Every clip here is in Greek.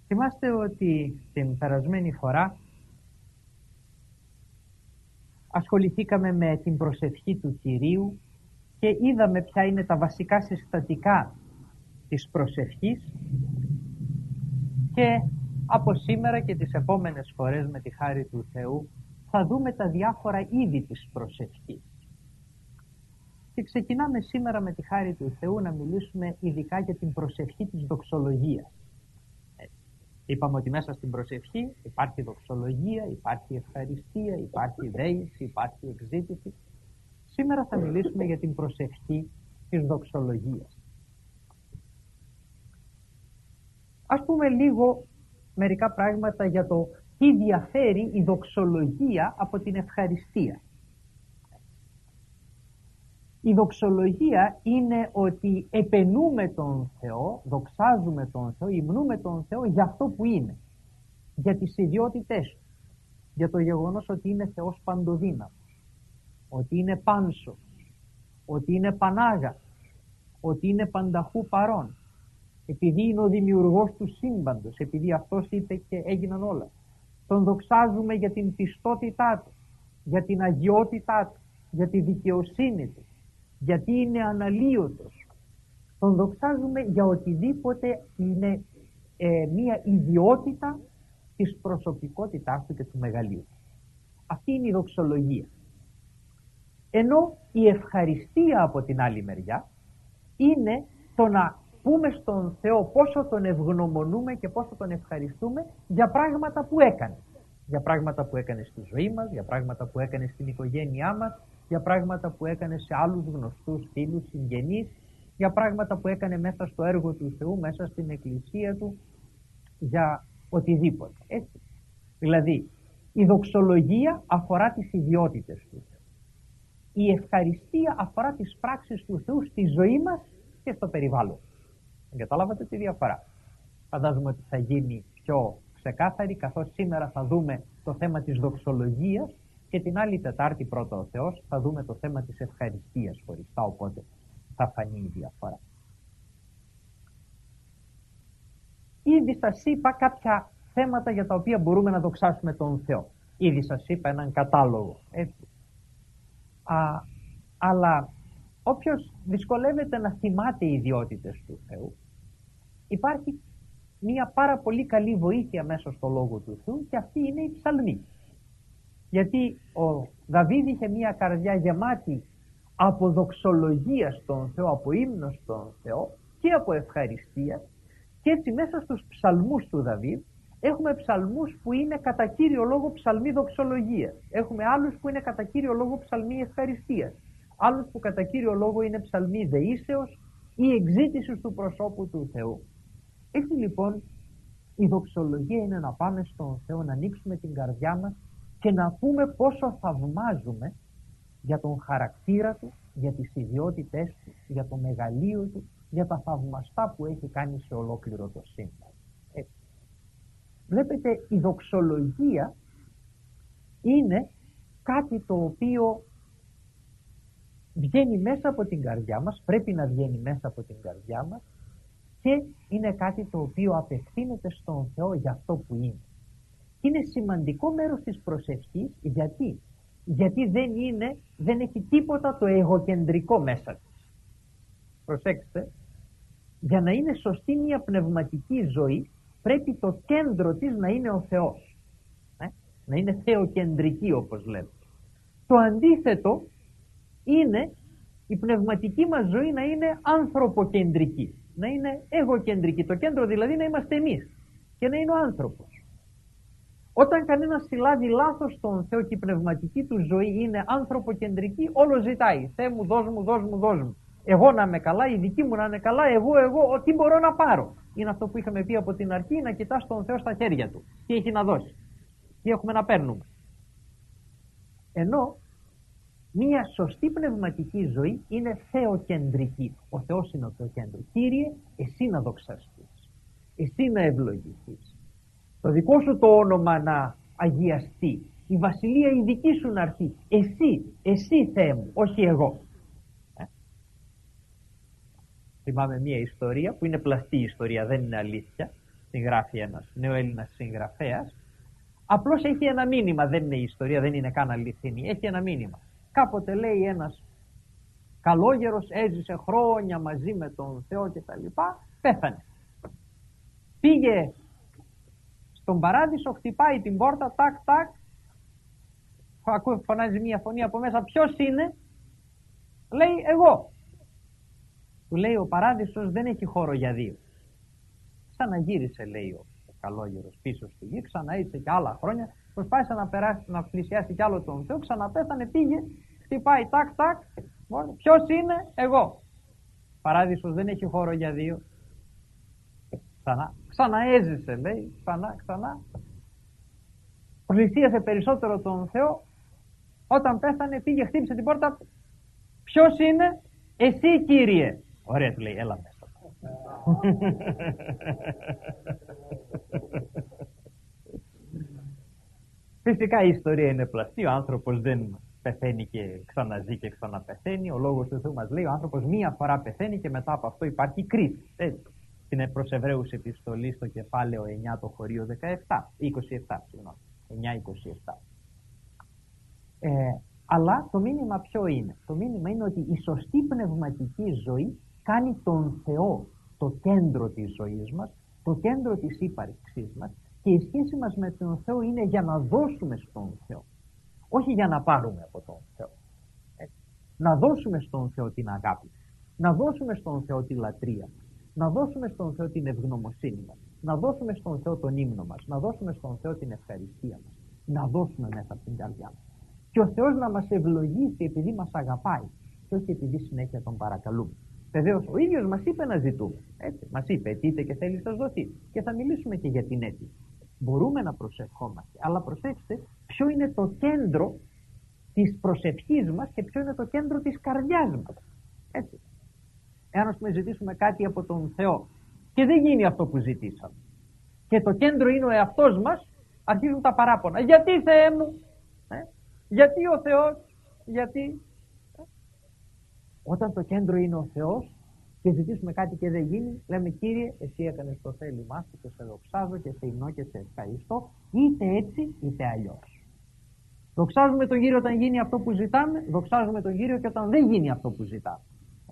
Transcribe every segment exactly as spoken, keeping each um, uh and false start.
Θυμάστε ότι την περασμένη φορά ασχοληθήκαμε με την προσευχή του Κυρίου και είδαμε ποια είναι τα βασικά συστατικά της προσευχής, και από σήμερα και τις επόμενες φορές με τη χάρη του Θεού θα δούμε τα διάφορα είδη της προσευχής. Και ξεκινάμε σήμερα με τη χάρη του Θεού να μιλήσουμε ειδικά για την προσευχή της δοξολογίας. Είπαμε ότι μέσα στην προσευχή υπάρχει δοξολογία, υπάρχει ευχαριστία, υπάρχει δέηση, υπάρχει εξζήτηση. Σήμερα θα μιλήσουμε για την προσευχή της δοξολογίας. Ας πούμε λίγο μερικά πράγματα για το τι διαφέρει η δοξολογία από την ευχαριστία. Η δοξολογία είναι ότι επενούμε τον Θεό, δοξάζουμε τον Θεό, υμνούμε τον Θεό για αυτό που είναι, για τις ιδιότητές του, για το γεγονός ότι είναι Θεός παντοδύναμος, ότι είναι πάνσος, ότι είναι πανάγαθος, ότι είναι πανταχού παρών, επειδή είναι ο δημιουργός του σύμπαντος, επειδή αυτός είπε και έγιναν όλα. Τον δοξάζουμε για την πιστότητά του, για την αγιότητά του, για τη δικαιοσύνη του, γιατί είναι αναλύωτος. Τον δοξάζουμε για οτιδήποτε είναι ε, μία ιδιότητα της προσωπικότητάς του και του μεγαλείου. Αυτή είναι η δοξολογία. Ενώ η ευχαριστία από την άλλη μεριά είναι το να πούμε στον Θεό πόσο τον ευγνωμονούμε και πόσο τον ευχαριστούμε για πράγματα που έκανε. Για πράγματα που έκανε στη ζωή μας, για πράγματα που έκανε στην οικογένειά μας, για πράγματα που έκανε σε άλλους γνωστούς φίλους, συγγενείς, για πράγματα που έκανε μέσα στο έργο του Θεού, μέσα στην εκκλησία του, για οτιδήποτε. Έτσι. Δηλαδή, η δοξολογία αφορά τις ιδιότητες του Θεού. Η ευχαριστία αφορά τις πράξεις του Θεού στη ζωή μας και στο περιβάλλον. Καταλάβατε τη διαφορά. Φαντάζομαι ότι θα γίνει πιο ξεκάθαρη, καθώς σήμερα θα δούμε το θέμα της δοξολογίας και την άλλη Τετάρτη, πρώτα ο Θεός, θα δούμε το θέμα της ευχαριστίας χωριστά, οπότε θα φανεί η διαφορά. Ήδη σας είπα κάποια θέματα για τα οποία μπορούμε να δοξάσουμε τον Θεό. Ήδη σας είπα έναν κατάλογο, έτσι. Α, αλλά όποιος δυσκολεύεται να θυμάται οι ιδιότητες του Θεού, υπάρχει μια πάρα πολύ καλή βοήθεια μέσα στο Λόγο του Θεού, και αυτή είναι η ψαλμή. Γιατί ο Δαβίδ είχε μια καρδιά γεμάτη από δοξολογία στον Θεό, από ύμνο στον Θεό και από ευχαριστία, και έτσι μέσα στους ψαλμούς του Δαβίδ έχουμε ψαλμούς που είναι κατά κύριο λόγο ψαλμοί δοξολογίας. Έχουμε άλλους που είναι κατά κύριο λόγο ψαλμοί ευχαριστίας. Άλλους που κατά κύριο λόγο είναι ψαλμοί δεήσεως ή εξζήτησης του προσώπου του Θεού. Έτσι λοιπόν η δοξολογία είναι να πάμε στον Θεό, να ανοίξουμε την καρδιά μας και να πούμε πόσο θαυμάζουμε για τον χαρακτήρα του, για τις ιδιότητές του, για το μεγαλείο του, για τα θαυμαστά που έχει κάνει σε ολόκληρο το σύμπαν. Έτσι. Βλέπετε, η δοξολογία είναι κάτι το οποίο βγαίνει μέσα από την καρδιά μας, πρέπει να βγαίνει μέσα από την καρδιά μας, και είναι κάτι το οποίο απευθύνεται στον Θεό για αυτό που είναι. Είναι σημαντικό μέρος της προσευχής. Γιατί? Γιατί δεν είναι, δεν έχει τίποτα το εγωκεντρικό μέσα της. Προσέξτε, για να είναι σωστή μια πνευματική ζωή πρέπει το κέντρο της να είναι ο Θεός. Ε? Να είναι θεοκεντρική, όπως λέμε. Το αντίθετο είναι η πνευματική μας ζωή να είναι ανθρωποκεντρική. Να είναι εγωκεντρική. Το κέντρο δηλαδή να είμαστε εμείς και να είναι ο άνθρωπος. Όταν κανένας συλλάβει λάθος τον Θεό και η πνευματική του ζωή είναι ανθρωποκεντρική, όλο ζητάει. Θεέ μου, δώσ' μου, δώσ' μου, δώσ' μου. Εγώ να είμαι καλά, η δική μου να είναι καλά, εγώ, εγώ, τι μπορώ να πάρω. Είναι αυτό που είχαμε πει από την αρχή, να κοιτάς τον Θεό στα χέρια του. Τι έχει να δώσει. Τι έχουμε να παίρνουμε. Ενώ μία σωστή πνευματική ζωή είναι θεοκεντρική. Ο Θεός είναι το κέντρο. Κύριε, εσύ να δοξαστείς. Εσύ να ευλογηθείς. Το δικό σου το όνομα να αγιαστεί. Η βασιλεία η δική σου να έρθει. Εσύ, εσύ Θεέ μου, όχι εγώ. Ε? Θυμάμαι μία ιστορία που είναι πλαστή ιστορία, δεν είναι αλήθεια. την γράφει ένας νεοέλληνας συγγραφέας. Απλώς έχει ένα μήνυμα, δεν είναι ιστορία, δεν είναι καν αληθινή. Έχει ένα μήνυμα. Κάποτε λέει ένας καλόγερος έζησε χρόνια μαζί με τον Θεό και τα λοιπά, πέθανε. Πήγε στον παράδεισο, χτυπάει την πόρτα, τάκ τάκ, ακούει, φωνάζει μια φωνή από μέσα, ποιος είναι? Λέει εγώ. Του λέει ο παράδεισος δεν έχει χώρο για δύο. Ξαναγύρισε, λέει ο καλόγερος πίσω στη γη, ξαναείτσε και άλλα χρόνια, προσπάθησε να, περάσει, να πλησιάσει κι άλλο τον Θεό, ξαναπέθανε, πήγε, χτυπάει τάκ τάκ, ποιος είναι? Εγώ. Παράδεισος δεν έχει χώρο για δύο. Ξανά, ξαναέζησε, λέει, ξανά, ξανά. Πλησίασε περισσότερο τον Θεό, όταν πέθανε πήγε, χτύπησε την πόρτα, ποιος είναι? Εσύ, Κύριε. Ωραία, του λέει, έλα μέσα. Φυσικά η ιστορία είναι πλαστή, ο άνθρωπος δεν πεθαίνει και ξαναζεί και ξαναπεθαίνει. Ο λόγος του Θεού μας λέει ο άνθρωπος μία φορά πεθαίνει και μετά από αυτό υπάρχει κρίση. Έτσι. Στην προς Εβραίους επιστολή στο κεφάλαιο εννιά το χωρίο δεκαεπτά, είκοσι επτά, συγγνώμη, εννιά είκοσι επτά. Ε, αλλά το μήνυμα ποιο είναι? Το μήνυμα είναι ότι η σωστή πνευματική ζωή κάνει τον Θεό το κέντρο της ζωής μας, το κέντρο της ύπαρξής μας, και η σχέση μας με τον Θεό είναι για να δώσουμε στον Θεό, όχι για να πάρουμε από τον Θεό. Έτσι. Να δώσουμε στον Θεό την αγάπη, να δώσουμε στον Θεό τη λατρεία, να δώσουμε στον Θεό την ευγνωμοσύνη μας, να δώσουμε στον Θεό τον ύμνο μας, να δώσουμε στον Θεό την ευχαριστία μας, να δώσουμε μέσα από την καρδιά μας. Και ο Θεός να μας ευλογήσει επειδή μας αγαπάει και όχι επειδή συνέχεια τον παρακαλούμε. Βεβαίως ο ίδιος μας είπε να ζητούμε. Έτσι. Μας είπε, αιτείτε και θέλει σας δοθεί. Και θα μιλήσουμε και για την αίτηση. Μπορούμε να προσευχόμαστε, αλλά προσέξτε ποιο είναι το κέντρο της προσευχής μας και ποιο είναι το κέντρο της καρδιάς μας. Έτσι. Εάν ας πούμε ζητήσουμε κάτι από τον Θεό και δεν γίνει αυτό που ζητήσαμε και το κέντρο είναι ο εαυτός μας, αρχίζουν τα παράπονα. Γιατί, Θεέ μου? Ε? Γιατί ο Θεός? Γιατί? Όταν το κέντρο είναι ο Θεός και ζητήσουμε κάτι και δεν γίνει, λέμε, Κύριε, εσύ έκανες το θέλημά σου και σε δοξάζω και σε υμνώ και σε ευχαριστώ, είτε έτσι είτε αλλιώς. Δοξάζουμε τον Κύριο όταν γίνει αυτό που ζητάμε, δοξάζουμε τον Κύριο και όταν δεν γίνει αυτό που ζητάμε.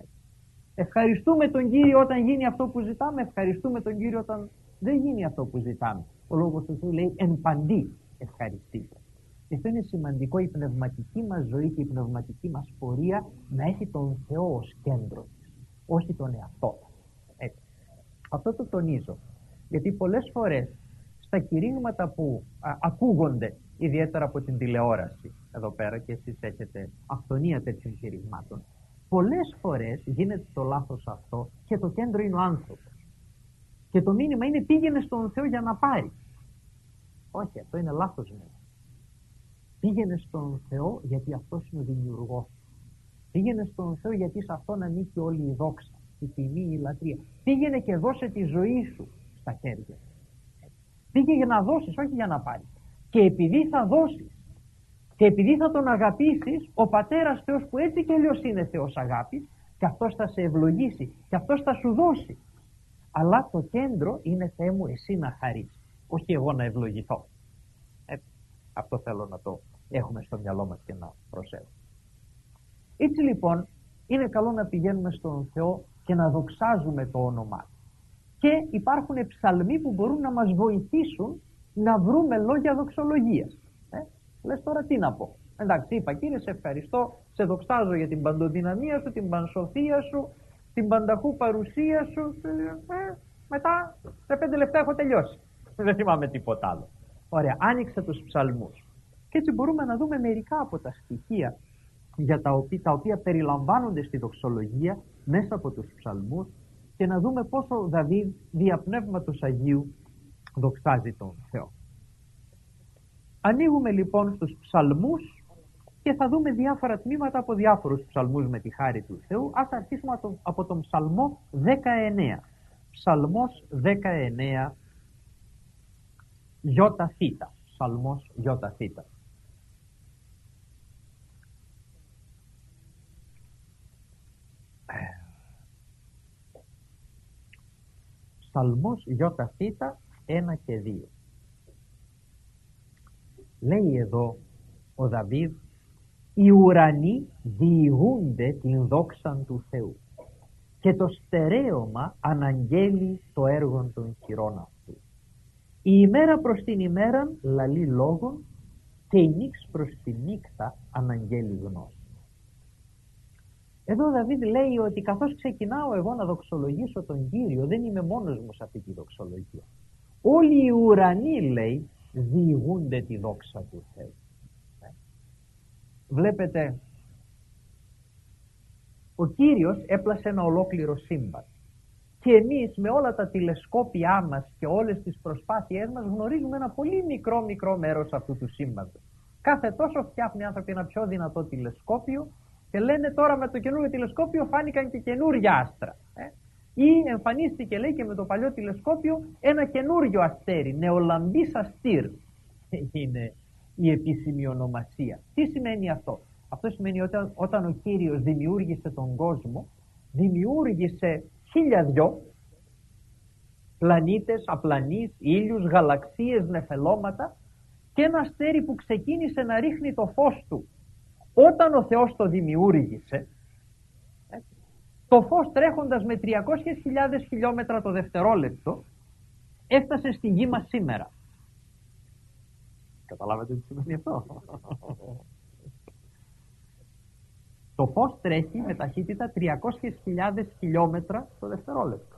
Ευχαριστούμε τον Κύριο όταν γίνει αυτό που ζητάμε, ευχαριστούμε τον Κύριο όταν δεν γίνει αυτό που ζητάμε. Ο λόγος του Θεού λέει εν παντί ευχαριστείτε. Και αυτό είναι σημαντικό, η πνευματική μας ζωή και η πνευματική μας πορεία να έχει τον Θεό ως κέντρο της, όχι τον εαυτό μας. Έτσι. Αυτό το τονίζω, γιατί πολλές φορές στα κηρύγματα που α, ακούγονται, ιδιαίτερα από την τηλεόραση, εδώ πέρα και εσείς έχετε αυθονία τέτοιων κηρυγμάτων, πολλές φορές γίνεται το λάθος αυτό και το κέντρο είναι ο άνθρωπος. Και το μήνυμα είναι πήγαινε στον Θεό για να πάρει. Όχι, αυτό είναι λάθος μήνυμα. Πήγαινε στον Θεό γιατί αυτός είναι ο δημιουργός. Πήγαινε στον Θεό γιατί σε αυτόν ανήκει όλη η δόξα, η τιμή, η λατρεία. Πήγαινε και δώσε τη ζωή σου στα χέρια. Πήγαινε για να δώσεις, όχι για να πάρεις. Και επειδή θα δώσεις και επειδή θα τον αγαπήσεις, ο Πατέρας Θεός που έτσι και αλλιώς είναι Θεός αγάπης, και αυτός θα σε ευλογήσει και αυτός θα σου δώσει. Αλλά το κέντρο είναι, Θεέ μου, εσύ να χαρείς, όχι εγώ να ευλογηθώ. Έτσι. Αυτό θέλω να το έχουμε στο μυαλό μας και να προσέχουμε. Έτσι λοιπόν είναι καλό να πηγαίνουμε στον Θεό και να δοξάζουμε το όνομά Του. Και υπάρχουν ψαλμοί που μπορούν να μας βοηθήσουν να βρούμε λόγια δοξολογίας. Ε? Λες τώρα τι να πω. Εντάξει, είπα, Κύριε, σε ευχαριστώ, σε δοξάζω για την παντοδυναμία σου, την πανσοφία σου, την πανταχού παρουσία σου. Ε, μετά σε πέντε λεπτά έχω τελειώσει. Δεν θυμάμαι τίποτα άλλο. Ωραία, άνοιξε τους ψαλμούς. Και έτσι μπορούμε να δούμε μερικά από τα στοιχεία για τα οποία, τα οποία περιλαμβάνονται στη δοξολογία μέσα από τους ψαλμούς και να δούμε πόσο ο Δαβίδ δια Πνεύματος Αγίου δοξάζει τον Θεό. Ανοίγουμε λοιπόν στους ψαλμούς και θα δούμε διάφορα τμήματα από διάφορους ψαλμούς με τη χάρη του Θεού. Ας αρχίσουμε από τον ψαλμό δεκαεννέα. Ψαλμός δεκαεννέα, γιώτα θήτα. Ψαλμός γιώτα θήτα. Ψαλμός γιώτα θήτα, ένα και δύο. Λέει εδώ ο Δαβίδ, οι ουρανοί διηγούνται την δόξαν του Θεού και το στερέωμα αναγγέλει το έργο των χειρών αυτού. Η ημέρα προς την ημέρα λαλεί λόγων και η νύξ προς τη νύχτα αναγγέλει γνώση. Εδώ ο Δαβίδ λέει ότι καθώς ξεκινάω εγώ να δοξολογήσω τον Κύριο, δεν είμαι μόνος μου σε αυτή τη δοξολογία. Όλοι οι ουρανοί, λέει, διηγούνται τη δόξα του Θεού. Βλέπετε, ο Κύριος έπλασε ένα ολόκληρο σύμπαν και εμείς με όλα τα τηλεσκόπια μας και όλες τις προσπάθειές μας γνωρίζουμε ένα πολύ μικρό μικρό μέρος αυτού του σύμπαντος. Κάθε τόσο φτιάχνουν οι άνθρωποι ένα πιο δυνατό τηλεσκόπιο και λένε τώρα με το καινούριο τηλεσκόπιο φάνηκαν και καινούργια άστρα. Ε? Ή εμφανίστηκε, λέει, και με το παλιό τηλεσκόπιο ένα καινούριο αστέρι, νεολαμπής αστήρ είναι η επίσημη ονομασία. Τι σημαίνει αυτό? Αυτό σημαίνει ότι όταν, όταν ο Κύριος δημιούργησε τον κόσμο, δημιούργησε χίλια δυο πλανήτες, απλανείς, ήλιους, γαλαξίες, νεφελώματα και ένα αστέρι που ξεκίνησε να ρίχνει το φως του. Όταν ο Θεός το δημιούργησε, το φως τρέχοντας με τριακόσιες χιλιάδες χιλιόμετρα το δευτερόλεπτο έφτασε στη γη μας σήμερα. Καταλάβατε τι σημαίνει αυτό? Το φως τρέχει με ταχύτητα τριακόσιες χιλιάδες χιλιόμετρα το δευτερόλεπτο.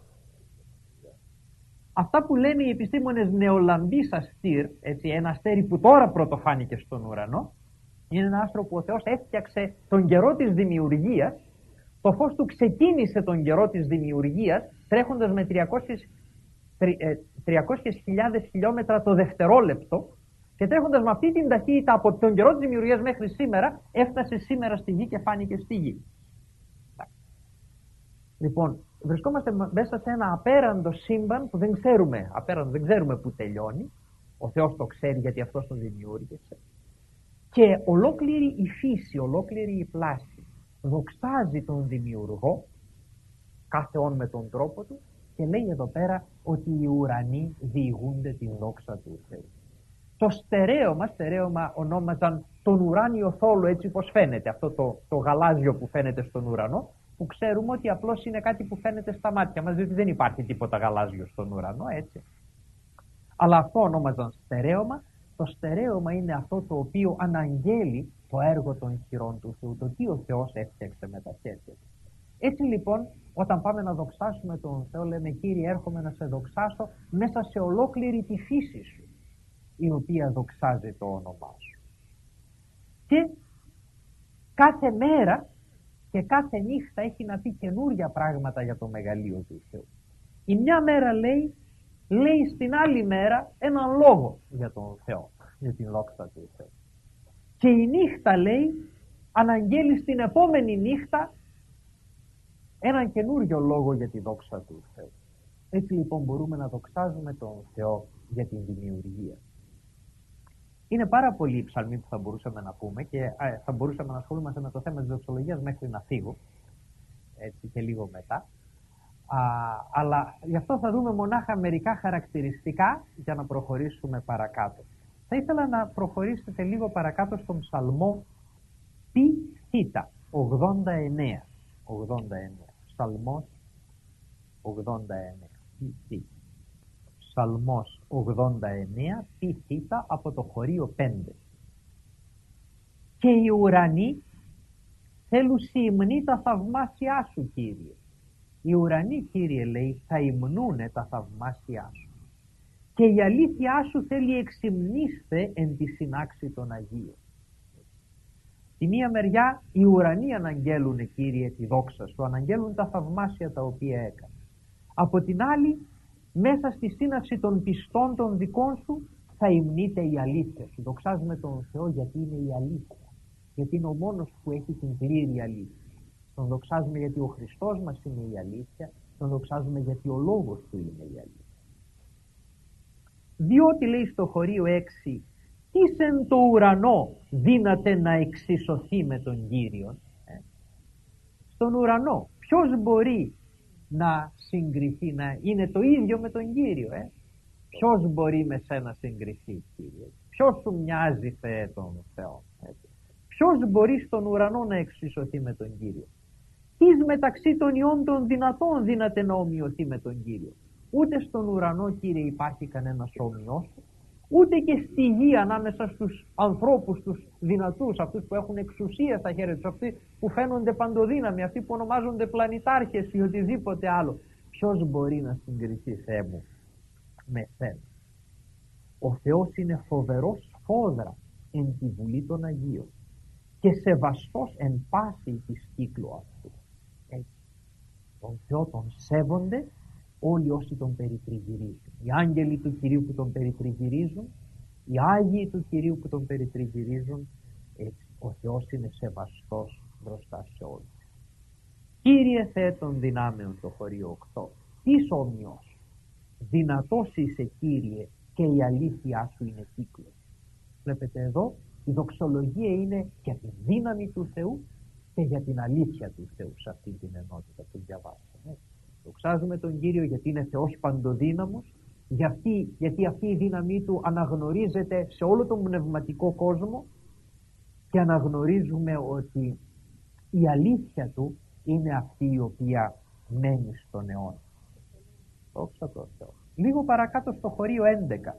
Αυτά που λένε οι επιστήμονες νεολαμπής αστήρ, έτσι, ένα αστέρι που τώρα πρωτοφάνηκε στον ουρανό, είναι ένα άστρο που ο Θεός έφτιαξε τον καιρό της δημιουργίας. Το φως του ξεκίνησε τον καιρό της δημιουργίας τρέχοντας με τριακόσιες χιλιάδες χιλιόμετρα το δευτερόλεπτο και τρέχοντας με αυτή την ταχύτητα από τον καιρό της δημιουργίας μέχρι σήμερα, έφτασε σήμερα στη γη και φάνηκε στη γη. Λοιπόν, βρισκόμαστε μέσα σε ένα απέραντο σύμπαν που δεν ξέρουμε, απέραντο, δεν ξέρουμε που τελειώνει. Ο Θεός το ξέρει γιατί αυτός το δημιούργησε. Και ολόκληρη η φύση, ολόκληρη η πλάση δοξάζει τον δημιουργό, κάθε όν με τον τρόπο του, και λέει εδώ πέρα ότι οι ουρανοί διηγούνται την δόξα του Θεού. Το στερέωμα, στερέωμα ονόμαζαν τον ουράνιο θόλο, έτσι πως φαίνεται, αυτό το, το γαλάζιο που φαίνεται στον ουρανό, που ξέρουμε ότι απλώς είναι κάτι που φαίνεται στα μάτια μας, διότι δεν υπάρχει τίποτα γαλάζιο στον ουρανό, έτσι. Αλλά αυτό ονόμαζαν στερέωμα. Το στερέωμα είναι αυτό το οποίο αναγγέλει το έργο των χειρών του Θεού, το τι ο Θεός έφτιαξε με τα χέρια του. Έτσι λοιπόν, όταν πάμε να δοξάσουμε τον Θεό, λέμε, Κύριε, έρχομαι να σε δοξάσω μέσα σε ολόκληρη τη φύση σου, η οποία δοξάζει το όνομά σου. Και κάθε μέρα και κάθε νύχτα έχει να πει καινούρια πράγματα για το μεγαλείο του Θεού. Η μια μέρα λέει, λέει στην άλλη μέρα έναν λόγο για τον Θεό, για την δόξα του Θεού. Και η νύχτα, λέει, αναγγέλει στην επόμενη νύχτα έναν καινούριο λόγο για τη δόξα του Θεού. Έτσι λοιπόν μπορούμε να δοξάζουμε τον Θεό για την δημιουργία. Είναι πάρα πολλοί οι ψαλμοί που θα μπορούσαμε να πούμε και α, θα μπορούσαμε να ασχολούμαστε με το θέμα της δοξολογίας μέχρι να φύγω, έτσι, και λίγο μετά. Α, αλλά γι' αυτό θα δούμε μονάχα μερικά χαρακτηριστικά για να προχωρήσουμε παρακάτω. Θα ήθελα να προχωρήσετε λίγο παρακάτω στον ψαλμό πι θήτα ογδόντα εννέα. ογδόντα εννέα. Ψαλμός ογδόντα εννέα. Πι θήτα. Ψαλμός ογδόντα εννέα, πι θήτα, από το χωρίο πέντε. Και οι ουρανοί θέλουν υμνεί τα θαυμάσια σου, Κύριε. Οι ουρανοί, Κύριε, λέει, θα υμνούνε τα θαυμάσια σου. Και η αλήθειά σου θέλει εξυμνήστε εν τη συνάξη των Αγίων. Τη μία μεριά οι ουρανοί αναγγέλουνε, Κύριε, τη δόξα σου, αναγγέλουν τα θαυμάσια τα οποία έκανε. Από την άλλη, μέσα στη σύναξη των πιστών των δικών σου θα υμνείται η αλήθεια σου. Δοξάζουμε τον Θεό γιατί είναι η αλήθεια. Γιατί είναι ο μόνος που έχει την πλήρη αλήθεια. Τον δοξάζουμε γιατί ο Χριστός μας είναι η αλήθεια. Τον δοξάζουμε γιατί ο λόγος του είναι η αλήθεια. Διότι, λέει στο χωρίο έξι, τι εν το ουρανό δύναται να εξισωθεί με τον Κύριο. Ε? Στον ουρανό ποιος μπορεί να συγκριθεί, να είναι το ίδιο με τον Κύριο. Ε? Ποιος μπορεί με σένα συγκριθεί, Κύριε? Ποιος σου μοιάζει, Θεέ, τον Θεό? Έτσι. Ποιος μπορεί στον ουρανό να εξισωθεί με τον Κύριο? Τις μεταξύ των ιών των δυνατών δύναται να ομοιωθεί με τον Κύριο? Ούτε στον ουρανό, Κύριε, υπάρχει κανένας όμοιος, ούτε και στη γη ανάμεσα στους ανθρώπους, τους δυνατούς, αυτούς που έχουν εξουσία στα χέρια τους, αυτοί που φαίνονται παντοδύναμοι, αυτοί που ονομάζονται πλανητάρχες ή οτιδήποτε άλλο. Ποιος μπορεί να συγκριθεί, Θεέ μου, με σένα? Ο Θεός είναι φοβερός σφόδρα εν τη βουλή των Αγίων και σεβαστός εν πάση της κύκλου αυτού. Έτσι. Τον Θεό τον σέβονται όλοι όσοι τον περιτριγυρίζουν. Οι άγγελοι του Κυρίου που τον περιτριγυρίζουν, οι Άγιοι του Κυρίου που τον περιτριγυρίζουν. Έτσι. Ο Θεός είναι σεβαστός μπροστά σε όλους. Κύριε Θεέ των δυνάμεων, το χωρίο οκτώ, τις όμοιος, δυνατός είσαι, Κύριε, και η αλήθειά σου είναι κύκλος. Βλέπετε εδώ, η δοξολογία είναι για τη δύναμη του Θεού και για την αλήθεια του Θεού σε αυτή την ενότητα που διαβάσαμε. Δοξάζουμε τον Κύριο γιατί είναι Θεός παντοδύναμος, γιατί, γιατί αυτή η δύναμή του αναγνωρίζεται σε όλο τον πνευματικό κόσμο και αναγνωρίζουμε ότι η αλήθεια του είναι αυτή η οποία μένει στον αιώνα. Δόξα τω Θεώ. Λίγο παρακάτω στο χωρίο έντεκα.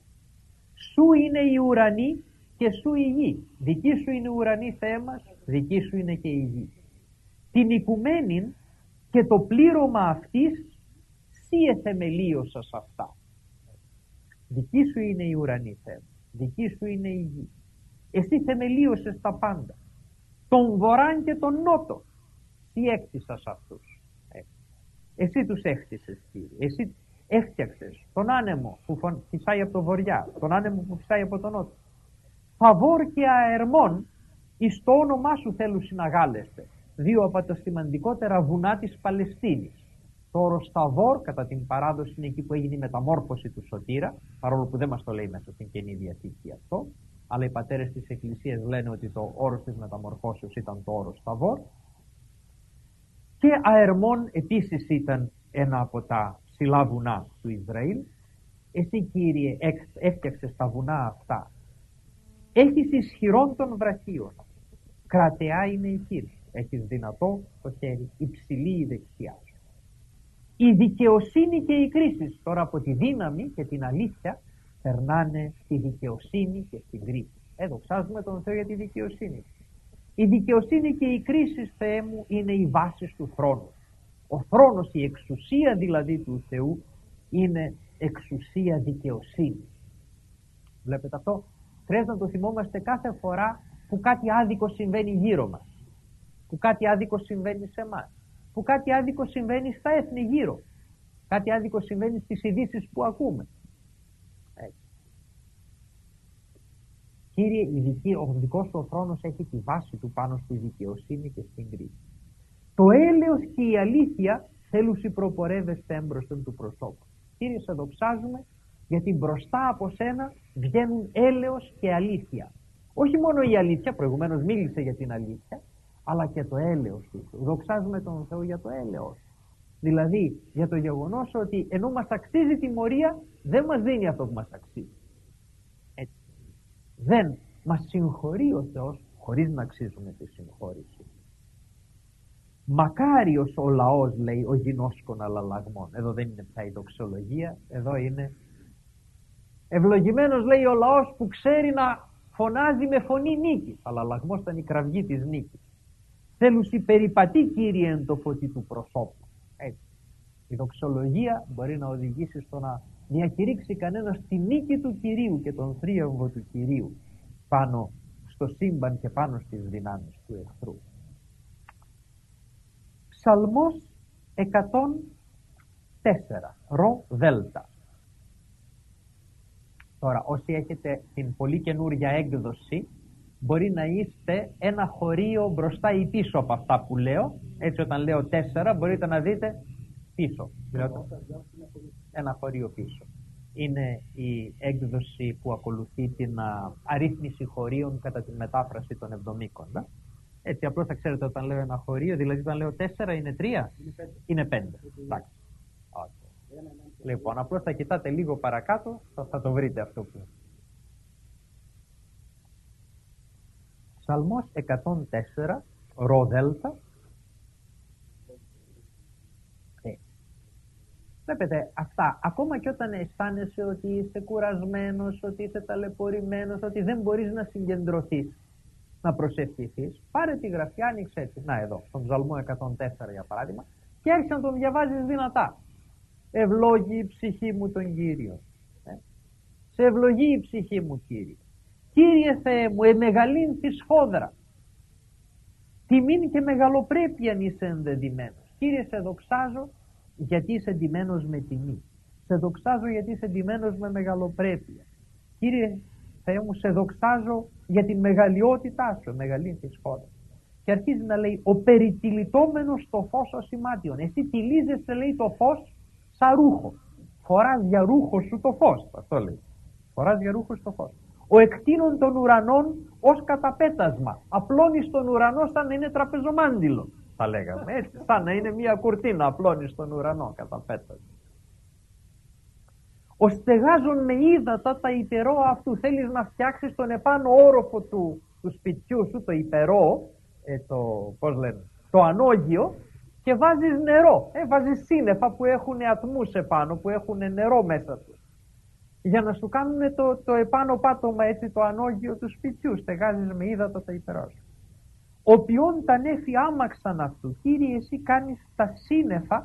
Σου είναι η ουρανή και σου η γη. Δική σου είναι η ουρανή, Θεέ μας, δική σου είναι και η γη. Την οικουμένην και το πλήρωμα αυτής σύ εθεμελίωσας αυτά. Δική σου είναι η ουρανή, Θεέ μου, δική σου είναι η γη. Εσύ θεμελίωσες τα πάντα. Τον βορράν και τον νότο σύ έκτισας αυτούς. Εσύ τους έκτισες, Κύριε. Εσύ έφτιαξες τον άνεμο που φυσάει από το βορριά, τον άνεμο που φυσάει από τον νότο. Φαβόρ και αερμόν εις το όνομά σου θέλουν συναγάλεστε. Δύο από τα σημαντικότερα βουνά της Παλαιστίνης. Το όρος Σταβόρ, κατά την παράδοση, είναι εκεί που έγινε η μεταμόρφωση του Σωτήρα, παρόλο που δεν μας το λέει μέσα στην Καινή Διαθήκη αυτό, αλλά οι πατέρες της Εκκλησίας λένε ότι το όρος της μεταμορφώσεως ήταν το όρος Σταβόρ. Και Αερμόν επίσης ήταν ένα από τα ψηλά βουνά του Ισραήλ. Εσύ, Κύριε, έφτιαξες τα βουνά αυτά. Έχεις ισχυρόν των βραχίων. Κρατεά είναι η χείρη. Έχεις δυνατό το χέρι, υψηλή η δεξιά σου. Η δικαιοσύνη και η κρίση τώρα από τη δύναμη και την αλήθεια περνάνε στη δικαιοσύνη και στην κρίση. Εδώ ψάχνουμε τον Θεό για τη δικαιοσύνη. Η δικαιοσύνη και η κρίση, Θεέ μου, είναι η βάση του θρόνου. Ο θρόνος, η εξουσία δηλαδή του Θεού, είναι εξουσία δικαιοσύνη. Βλέπετε αυτό? Χρειάζεται να το θυμόμαστε κάθε φορά που κάτι άδικο συμβαίνει γύρω μας, που κάτι άδικο συμβαίνει σε εμάς, που κάτι άδικο συμβαίνει στα έθνη γύρω, κάτι άδικο συμβαίνει στις ειδήσεις που ακούμε. Έτσι. Κύριε, η δική, ο δικός σου ο θρόνος έχει τη βάση του πάνω στη δικαιοσύνη και στην κρίση. Το έλεος και η αλήθεια θέλουσι προπορεύεστε έμπροσθεν του προσώπου. Κύριε, σε δοξάζουμε γιατί μπροστά από σένα βγαίνουν έλεος και αλήθεια. Όχι μόνο η αλήθεια, προηγουμένως μίλησε για την αλήθεια, αλλά και το έλεος του. Δοξάζουμε τον Θεό για το έλεος. Δηλαδή για το γεγονός ότι ενώ μας αξίζει τιμωρία, δεν μας δίνει αυτό που μας αξίζει. Έτσι. Δεν μας συγχωρεί ο Θεός χωρίς να αξίζουμε τη συγχώρηση. Μακάριος ο λαός, λέει, ο γινώσκων αλλαλαγμών. Εδώ δεν είναι πια η δοξολογία, εδώ είναι ευλογημένος, λέει, ο λαός που ξέρει να φωνάζει με φωνή νίκης. Αλλαλαγμός ήταν η κραυγή της νίκης. Θέλουσι περιπατεί, Κύριε, εν το φωτί του προσώπου. Έτσι. Η δοξολογία μπορεί να οδηγήσει στο να διακηρύξει κανένας τη νίκη του Κυρίου και τον θρίαμβο του Κυρίου πάνω στο σύμπαν και πάνω στις δυνάμεις του εχθρού. Ψαλμός εκατόν τέσσερα, ρο δέλτα. Τώρα, όσοι έχετε την πολύ καινούρια έκδοση, μπορεί να είστε ένα χωρίο μπροστά ή πίσω από αυτά που λέω. Έτσι, όταν λέω τέσσερα, μπορείτε να δείτε πίσω. Δηλαδή, ένα χωρίο πίσω. Είναι η έκδοση που ακολουθεί την α, αρρύθμιση χωρίων κατά τη μετάφραση των εβδομήκοντα. Έτσι, απλώς θα ξέρετε όταν λέω ένα χωρίο, δηλαδή όταν λέω τέσσερα είναι τρία, είναι πέντε. Εντάξει. Okay. Λοιπόν, απλώς θα κοιτάτε λίγο παρακάτω, θα, θα το βρείτε αυτό που. Ψαλμός εκατόν τέσσερα, ρο δέλτα. Ε. Βλέπετε αυτά, ακόμα και όταν αισθάνεσαι ότι είσαι κουρασμένος, ότι είσαι ταλαιπωρημένος, ότι δεν μπορείς να συγκεντρωθείς, να προσευχηθείς, πάρε τη γραφή, άνοιξε έτσι. Να εδώ, στον Ψαλμό εκατόν τέσσερα για παράδειγμα, και άρχισε να τον διαβάζεις δυνατά. Ευλόγη η ψυχή μου τον Κύριο. Ε. Σε ευλογεί η ψυχή μου, Κύριε. Κύριε Θεέ μου, εμεγαλύνь τη σφόδρα. Τιμήν και μεγαλοπρέπειαν είσαι ενδεδειμένος. Κύριε, σε δοξάζω γιατί είσαι ντυμένος με τιμή. Σε δοξάζω γιατί είσαι ντυμένος με μεγαλοπρέπεια. Κύριε Θεέ μου, σε δοξάζω για τη μεγαλειότητά σου, μεγαλύνь τη σφόδρα. Και αρχίζει να λέει, ο περιτυλιτόμενος το φως ως σημάτιον. Εσύ τυλίζεσαι, λέει, το φως σαν ρούχο. Φοράς για ρούχο σου το φως. Αυτό λέει. Φοράς για ρούχο σου το φως. Ο εκτείνων των ουρανών ως καταπέτασμα. Απλώνεις τον ουρανό σαν να είναι τραπεζομάντιλο. Θα λέγαμε έτσι. Σαν να είναι μια κουρτίνα. Απλώνεις τον ουρανό καταπέτασμα. Ο στεγάζων με ύδατα τα υπερό αυτού. Θέλεις να φτιάξεις τον επάνω όροφο του, του σπιτιού σου, το υπερό, ε, το, πώς λένε, το ανώγειο, και βάζεις νερό. Ε, βάζεις σύννεφα που έχουν ατμούς επάνω, που έχουν νερό μέσα τους. Για να σου κάνουν το, το επάνω πάτωμα, έτσι, το ανώγειο του σπιτιού. Στεγάζεις με ύδατα τα υπερό σου. Ο ποιον τα νέφη άμαξαν αυτού. Κύριε, εσύ κάνεις τα σύννεφα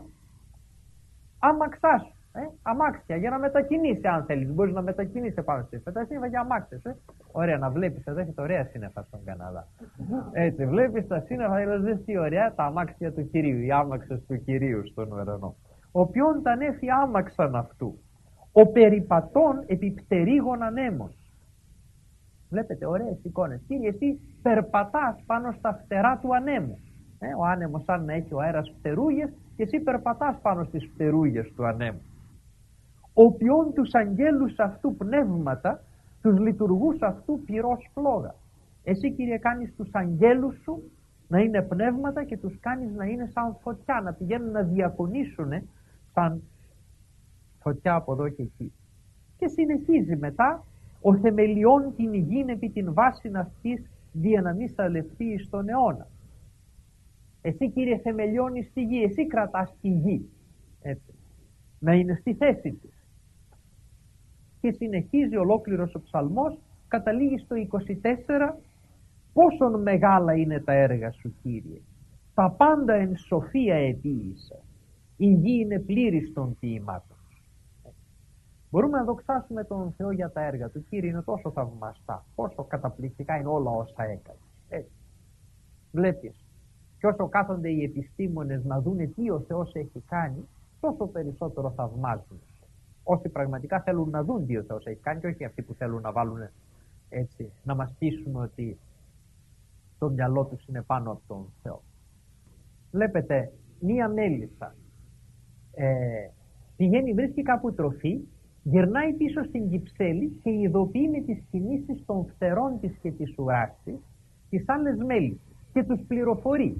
άμαξά σου. Ε, αμάξια, για να μετακινήσει, αν θέλεις. Μπορείς να μετακινήσει πάνω στις τα σύννεφα για αμάξες. Ε. Ωραία, να βλέπεις, εδώ έχετε ωραία σύννεφα στον Καναδά. Έτσι, βλέπεις τα σύννεφα, δηλαδή δες τι ωραία, τα αμάξια του Κυρίου, οι άμαξες του Κυρίου στον ουρανό. Ο ποιον τα νέφη άμαξαν αυτού. Ο περιπατών επιπτερίγων ανέμος. Βλέπετε, ωραίες εικόνες. Κύριε, εσύ περπατάς πάνω στα φτερά του ανέμου. Ε, ο άνεμος σαν να έχει ο αέρας φτερούγες και εσύ περπατάς πάνω στις φτερούγες του ανέμου. Ο ποιον τους αγγέλους αυτού πνεύματα, τους λειτουργούς αυτού πυρός φλόγα. Εσύ, Κύριε, κάνεις τους αγγέλους σου να είναι πνεύματα και τους κάνεις να είναι σαν φωτιά, να πηγαίνουν να διακονήσουν σαν φωτιά από εδώ και εκεί. Και συνεχίζει μετά, ο θεμελιών την γην επί την βάση αυτής δια να μη σαλευτεί στον αιώνα. Εσύ, Κύριε, θεμελιώνεις τη γη, εσύ κρατάς τη γη, έτσι, να είναι στη θέση της. Και συνεχίζει ολόκληρος ο ψαλμός, καταλήγει στο είκοσι τέσσερα, πόσον μεγάλα είναι τα έργα σου, Κύριε. Τα πάντα εν σοφία επίησα. Η γη είναι πλήρης των ποιημάτων. Μπορούμε να δοξάσουμε τον Θεό για τα έργα του. Κύριε, είναι τόσο θαυμαστά, πόσο καταπληκτικά είναι όλα όσα έκανε. Έτσι. Βλέπεις, και όσο κάθονται οι επιστήμονες να δούνε τι ο Θεός έχει κάνει, τόσο περισσότερο θαυμάζουν. Όσοι πραγματικά θέλουν να δουν τι ο Θεός έχει κάνει, και όχι αυτοί που θέλουν να βάλουν, έτσι, να μας πείσουν ότι το μυαλό τους είναι πάνω από τον Θεό. Βλέπετε, μία μέλισσα ε, πηγαίνει, βρίσκει κάπου τροφή, γυρνάει πίσω στην κυψέλη και ειδοποιεί με τις κινήσεις των φτερών της και της ουράς της τις άλλες μέλισσες και τους πληροφορεί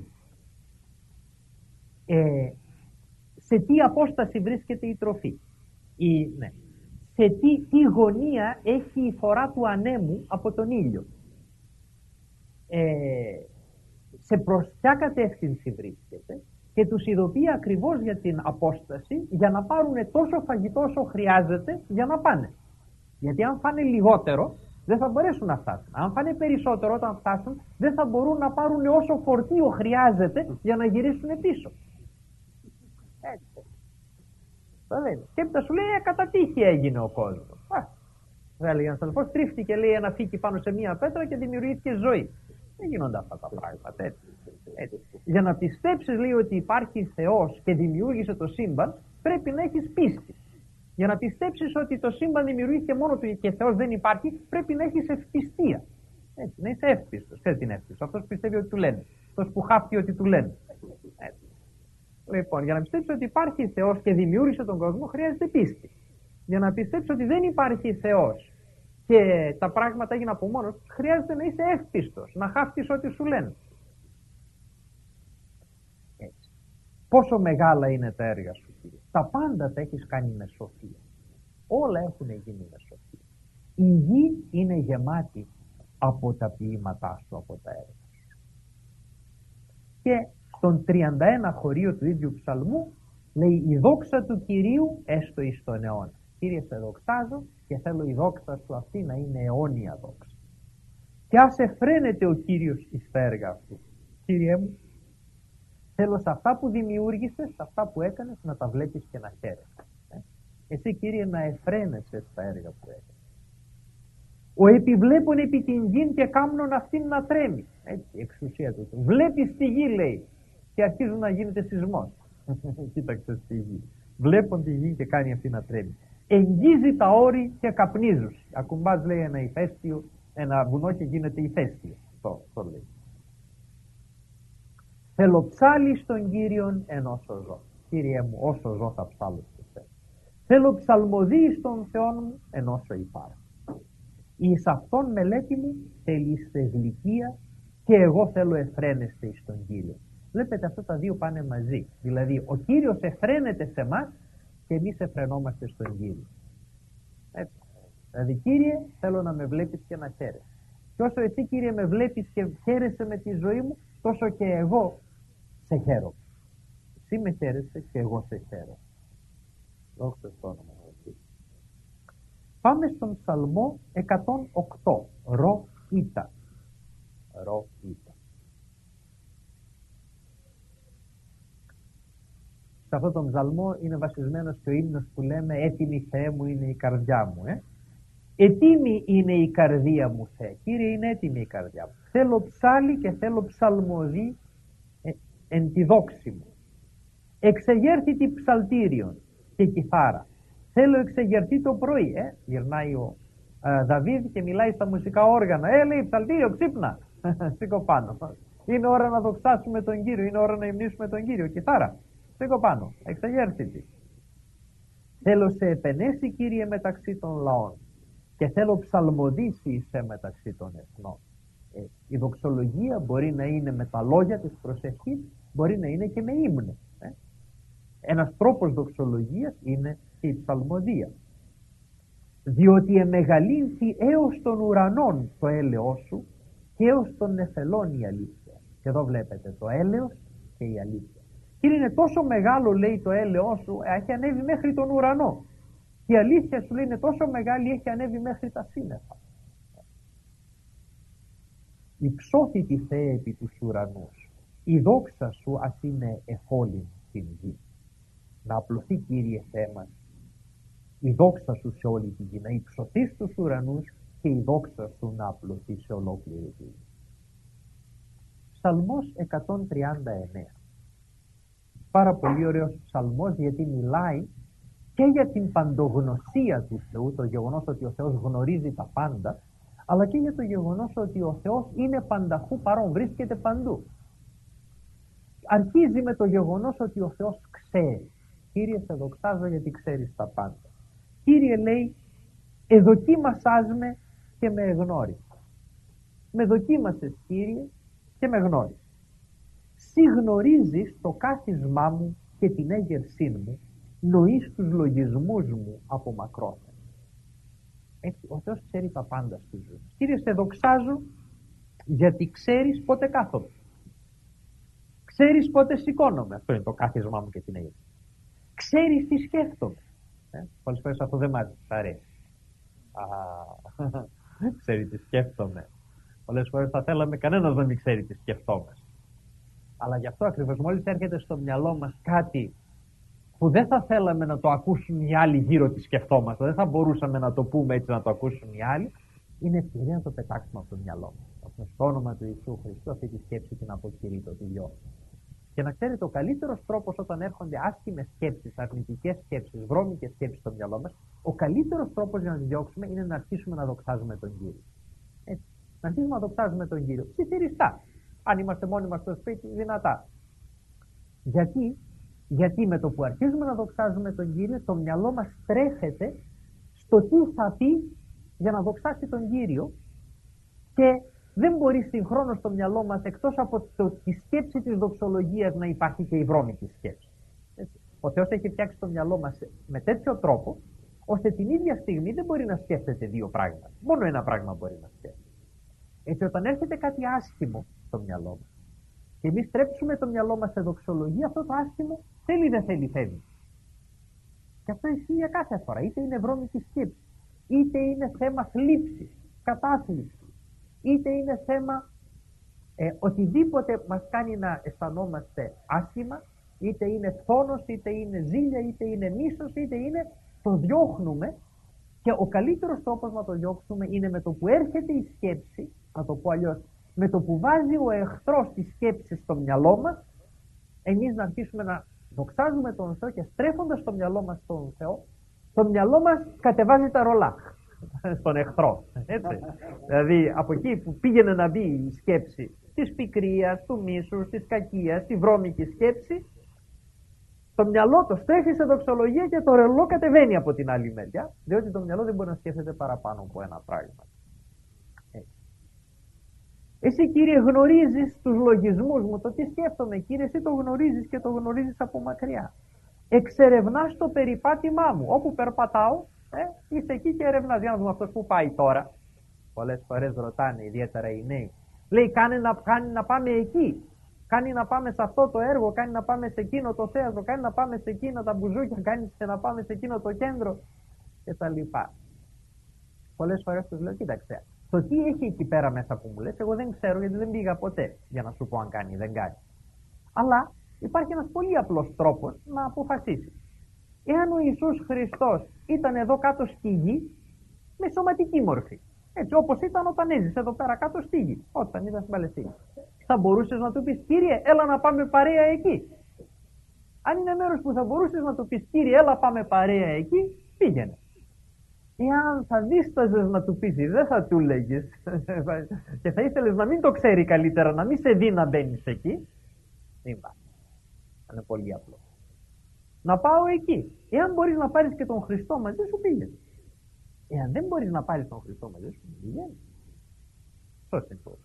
ε, σε τι απόσταση βρίσκεται η τροφή, η, ναι, σε τι, τι γωνία έχει η φορά του ανέμου από τον ήλιο, ε, σε προς ποια κατεύθυνση βρίσκεται, και τους ειδοποιεί ακριβώς για την απόσταση, για να πάρουν τόσο φαγητό όσο χρειάζεται για να πάνε. Γιατί αν φάνε λιγότερο δεν θα μπορέσουν να φτάσουν. Αν φάνε περισσότερο, όταν φτάσουν δεν θα μπορούν να πάρουν όσο φορτίο χρειάζεται για να γυρίσουν πίσω. Έτσι. Και έπειτα σου λέει, κατά τύχη έγινε ο κόσμος. Θα έλεγε ένας αδελφός, τρίφτηκε, λέει, ένα φύκι πάνω σε μία πέτρα και δημιουργήθηκε ζωή. Δεν γίνονται αυτά τα πράγματα, έτσι. έτσι. Για να πιστέψεις, λέει, ότι υπάρχει Θεός και δημιούργησε το σύμπαν, πρέπει να έχεις πίστη. Για να πιστέψεις ότι το σύμπαν δημιουργήθηκε μόνο του και Θεός δεν υπάρχει, πρέπει να έχεις ευπιστία. Έτσι, να είσαι εύπιστος. Ξέρετε τι είναι εύπιστος? Αυτός που πιστεύει ότι του λένε. Αυτός που χάφτει ότι του λένε. Έτσι. Λοιπόν, για να πιστέψεις ότι υπάρχει Θεός και δημιούργησε τον κόσμο, χρειάζεται πίστη. Για να πιστέψεις ότι δεν υπάρχει Θεός και τα πράγματα έγιναν από μόνος τους, χρειάζεται να είσαι εύπιστος, να χάφτεις ό,τι σου λένε. Έτσι. Πόσο μεγάλα είναι τα έργα σου, Κύριε. Στα πάντα τα έχεις κάνει με σοφία. Όλα έχουν γίνει με σοφία. Η γη είναι γεμάτη από τα ποίηματά σου, από τα έργα σου. Και στον τριάντα ένα χωρίο του ίδιου ψαλμού λέει η δόξα του Κυρίου έστω εις τον αιώνα. Κύριε, σε δοξάζω και θέλω η δόξα σου αυτή να είναι αιώνια δόξα. Και ας εφραίνεται ο Κύριος εις τα έργα αυτού. Κύριε μου, θέλω σε αυτά που δημιούργησες, σε αυτά που έκανες, να τα βλέπεις και να χαίρεσαι. Εσύ, Κύριε, να εφραίνεσαι στα έργα που έκανες. Ο επιβλέπων επί την γη και κάμνων αυτήν να τρέμει. Έτσι, εξουσία του. Βλέπεις τη γη, λέει, και αρχίζουν να γίνεται σεισμός. Κοίταξε στη γη. Βλέπουν τη γη και κάνει αυτή να τρέμει. Εγγίζει τα όρη και καπνίζουν. Ακουμπάς, λέει, ένα ηφαίστειο, ένα βουνό και γίνεται ηφαίστειο. Αυτό, αυτό λέει. Θέλω ψάλι στον Κύριον εν όσο ζω. Κύριε μου, όσο ζω θα ψάλω στο Θεό. Θέλω ψαλμοδί στον Θεό μου εν όσο υπάρχω. Εις αυτόν μελέτη μου θέλεις γλυκία και εγώ θέλω εφραίνεστε εις τον Κύριο. Βλέπετε, αυτά τα δύο πάνε μαζί. Δηλαδή ο Κύριος εφραίνεται σε εμάς και εμείς εφραινόμαστε στον Κύριο. Έτσι. Δηλαδή, Κύριε, θέλω να με βλέπεις και να χαίρεσαι. Και όσο εσύ, Κύριε, με βλέπεις και χαίρεσαι με τη ζωή μου, τόσο και εγώ σε χαίρομαι. Εσύ με χαίρεσαι και εγώ σε χαίρομαι. Δόξα στο όνομα του Κύριου. Πάμε στον Ψαλμό εκατόν οκτώ. Ρο ήτα. Ρο ήτα. Σε αυτόν τον ψαλμό είναι βασισμένος και ο ύμνος που λέμε «Έτοιμη Θεέ μου είναι η καρδιά μου». Ε? Ετοίμη είναι η καρδία μου, Θεέ. Κύριε, είναι έτοιμη η καρδιά μου. Θέλω ψάλι και θέλω ψαλμοδί ε, εν τη δόξη μου. Εξεγέρθητη ψαλτήριον και κιθάρα. Θέλω εξεγερθεί το πρωί. Ε? Γυρνάει ο ε, Δαβίδ και μιλάει στα μουσικά όργανα. Ε, λέει, ψαλτήριο, ξύπνα. Σήκω πάνω. Είναι ώρα να δοξάσουμε τον Κύριο. Είναι ώρα να υμνήσουμε τον Κύριο. Κιθάρα. Σήκω πάνω. Εξεγέρθητη. Θέλω σε επενέσει, Κύριε, μεταξύ των λαών. Και θέλω ψαλμοδίσει είσαι μεταξύ των εθνών. Ε, η δοξολογία μπορεί να είναι με τα λόγια της προσευχής, μπορεί να είναι και με ύμνο. Ε. Ένας τρόπος δοξολογίας είναι η ψαλμοδία. Διότι εμεγαλύνθη έως των ουρανών το έλεος σου και έως των νεφελών η αλήθεια. Και εδώ βλέπετε το έλεος και η αλήθεια. Κύριε, είναι τόσο μεγάλο, λέει, το έλεος σου, έχει ανέβει μέχρι τον ουρανό. Η αλήθεια σου, λέει, είναι τόσο μεγάλη, έχει ανέβει μέχρι τα σύννεφα. Υψώθητη Θεέ επί τους ουρανούς, η δόξα σου ας είναι εφόλην στην γη. Να απλωθεί, Κύριε Θεέ μας, η δόξα σου σε όλη τη γη, να υψωθεί στους ουρανούς και η δόξα σου να απλωθεί σε ολόκληρη τη γη. Ψαλμός εκατόν τριάντα εννέα. Πάρα πολύ ωραίος ψαλμός, γιατί μιλάει και για την παντογνωσία του Θεού, το γεγονός ότι ο Θεός γνωρίζει τα πάντα, αλλά και για το γεγονός ότι ο Θεός είναι πανταχού παρόν, βρίσκεται παντού. Αρχίζει με το γεγονός ότι ο Θεός ξέρει. Κύριε, σε δοξάζω γιατί ξέρεις τα πάντα. Κύριε, λέει, εδοκίμασάς με και με εγνώρισες. Με δοκίμασες, Κύριε, και με γνώρισες. Συ γνωρίζεις το κάθισμά μου και την έγερσή μου, νοείς τους λογισμούς μου από μακρόθεν. Έτσι, ο Θεός ξέρει τα πάντα στη ζωή. Κύριε, σε δοξάζω γιατί ξέρεις πότε κάθομαι. Ξέρεις πότε σηκώνομαι. Αυτό είναι το κάθισμά μου και την έγερση. Ξέρεις τι σκέφτομαι. Ε, πολλές φορές αυτό δεν μας αρέσει. Α, ξέρει τι σκέφτομαι. Πολλές φορές θα θέλαμε κανένας να μην ξέρει τι σκεφτόμαστε. Αλλά γι' αυτό ακριβώς μόλις έρχεται στο μυαλό μας κάτι που δεν θα θέλαμε να το ακούσουν οι άλλοι γύρω τι σκεφτόμαστε, δεν θα μπορούσαμε να το πούμε έτσι να το ακούσουν οι άλλοι, είναι ευκαιρία να το πετάξουμε από το μυαλό μας. Στο όνομα του Ιησού Χριστού αυτή τη σκέψη την αποκηρύττω, τη διώχνω. Και να ξέρετε, ο καλύτερος τρόπος όταν έρχονται άσχημες σκέψεις, αρνητικές σκέψεις, βρώμικες σκέψεις στο μυαλό μας, ο καλύτερος τρόπος για να τις διώξουμε είναι να αρχίσουμε να δοξάζουμε τον Κύριο. Έτσι. Να αρχίσουμε να δοξάζουμε τον Κύριο. Ψιθυριστά. Αν είμαστε μόνοι μας στο σπίτι, δυνατά. Γιατί, γιατί με το που αρχίζουμε να δοξάζουμε τον Κύριο, το μυαλό μας τρέφεται στο τι θα πει για να δοξάσει τον Κύριο και δεν μπορεί συγχρόνως στο μυαλό μας, εκτός από το, τη σκέψη της δοξολογίας, να υπάρχει και η βρώμικη σκέψη. Έτσι. Ο Θεός έχει φτιάξει το μυαλό μας με τέτοιο τρόπο, ώστε την ίδια στιγμή δεν μπορεί να σκέφτεται δύο πράγματα. Μόνο ένα πράγμα μπορεί να σκέφτεται. Έτσι, όταν έρχεται κάτι άσχημο στο μυαλό μας και εμείς στρέψουμε το μυαλό μας σε δοξολογία, αυτό το άσχημο θέλει δεν θέλει φεύγει. Και αυτό ισχύει για κάθε φορά. Είτε είναι βρώμικη σκέψη, είτε είναι θέμα θλίψης, κατάθλιψης, είτε είναι θέμα ε, οτιδήποτε μας κάνει να αισθανόμαστε άσχημα, είτε είναι φόνος, είτε είναι ζήλια, είτε είναι μίσος, είτε είναι, το διώχνουμε. Και ο καλύτερος τρόπος να το διώξουμε είναι με το που έρχεται η σκέψη, να το πω αλλιώς, με το που βάζει ο εχθρός τη σκέψη στο μυαλό μας, εμείς να αρχίσουμε να δοξάζουμε τον Θεό και στρέφοντας το μυαλό μας στον Θεό, το μυαλό μας κατεβάζει τα ρολά στον εχθρό. Έτσι. Δηλαδή από εκεί που πήγαινε να μπει η σκέψη της πικρίας, του μίσους, της κακίας, τη βρώμικη σκέψη, το μυαλό το στρέφει σε δοξολογία και το ρολό κατεβαίνει από την άλλη μεριά, διότι το μυαλό δεν μπορεί να σκέφτεται παραπάνω από ένα πράγμα. Έτσι. Εσύ, Κύριε, γνωρίζεις τους λογισμούς μου, το τι σκέφτομαι, Κύριε, εσύ το γνωρίζεις και το γνωρίζεις από μακριά. Εξερευνάς το περιπάτημά μου. Όπου περπατάω, ε, είσαι εκεί και ερευνάς. Για να δούμε αυτός που πάει τώρα. Πολλές φορές ρωτάνε, ιδιαίτερα οι νέοι. Λέει, κάνει να, κάνει να πάμε εκεί. Κάνει να πάμε σε αυτό το έργο, κάνει να πάμε σε εκείνο το θέατρο, κάνει να πάμε σε εκείνο τα μπουζούκια, κάνει να πάμε σε εκείνο το κέντρο κτλ. Πολλές φορές τους λέω, κοίταξε, το τι έχει εκεί πέρα μέσα που μου λες, εγώ δεν ξέρω γιατί δεν πήγα ποτέ για να σου πω αν κάνει ή δεν κάνει. Αλλά υπάρχει ένας πολύ απλός τρόπος να αποφασίσεις. Εάν ο Ιησούς Χριστός ήταν εδώ κάτω στη γη, με σωματική μορφή, έτσι όπως ήταν όταν έζησε εδώ πέρα κάτω στη γη, όταν ήταν στην Παλαιστίνη, θα μπορούσες να του πεις, Κύριε, έλα να πάμε παρέα εκεί? Αν είναι μέρος που θα μπορούσες να του πεις, Κύριε, έλα πάμε παρέα εκεί, πήγαινε. Εάν θα δίσταζες να του πεις, δεν θα του λέγεις και θα ήθελες να μην το ξέρει καλύτερα, να μην σε δει να μπαίνεις εκεί, μην πας. Είναι πολύ απλό. Να πάω εκεί. Εάν μπορείς να πάρεις και τον Χριστό μαζί σου, πήγαινε. Εάν δεν μπορείς να πάρεις τον Χριστό μαζί σου, πήγαινε. Σωστή είναι.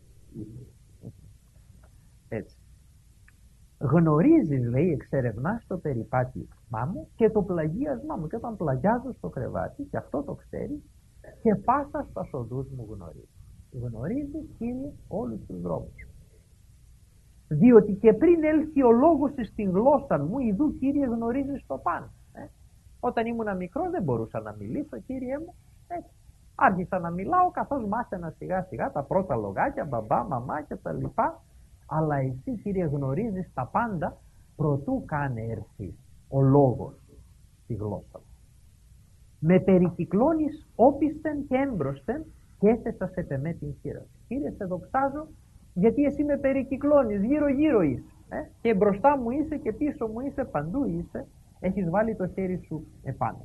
Έτσι. Γνωρίζεις, λέει, εξερευνάς το περιπάτημά μου και το πλαγίασμά μου. Και όταν πλαγιάζω στο κρεβάτι, και αυτό το ξέρεις, και πάσα στα οδούς μου γνωρίζεις. Γνωρίζεις, Κύριε, όλους τους δρόμους. Διότι και πριν έλθει ο λόγος στην γλώσσα μου, ιδού, Κύριε, γνωρίζεις το πάνω. Ε? Όταν ήμουν μικρός δεν μπορούσα να μιλήσω, Κύριε μου. Έτσι. Άρχισα να μιλάω καθώς μάθαινα σιγά σιγά τα πρώτα λογάκια, μπαμπά, μαμά και τα λοιπά. Αλλά εσύ, Κύριε, γνωρίζεις τα πάντα προτού καν έρθει ο λόγος στη γλώσσα μου. Με περικυκλώνεις όπισθεν και έμπροσθεν και έθεσα σε πεμέ την χείρα σου. Κύριε, σε δοξάζω γιατί εσύ με περικυκλώνεις, γύρω γύρω είσαι. Ε? Και μπροστά μου είσαι και πίσω μου είσαι, παντού είσαι, έχεις βάλει το χέρι σου επάνω.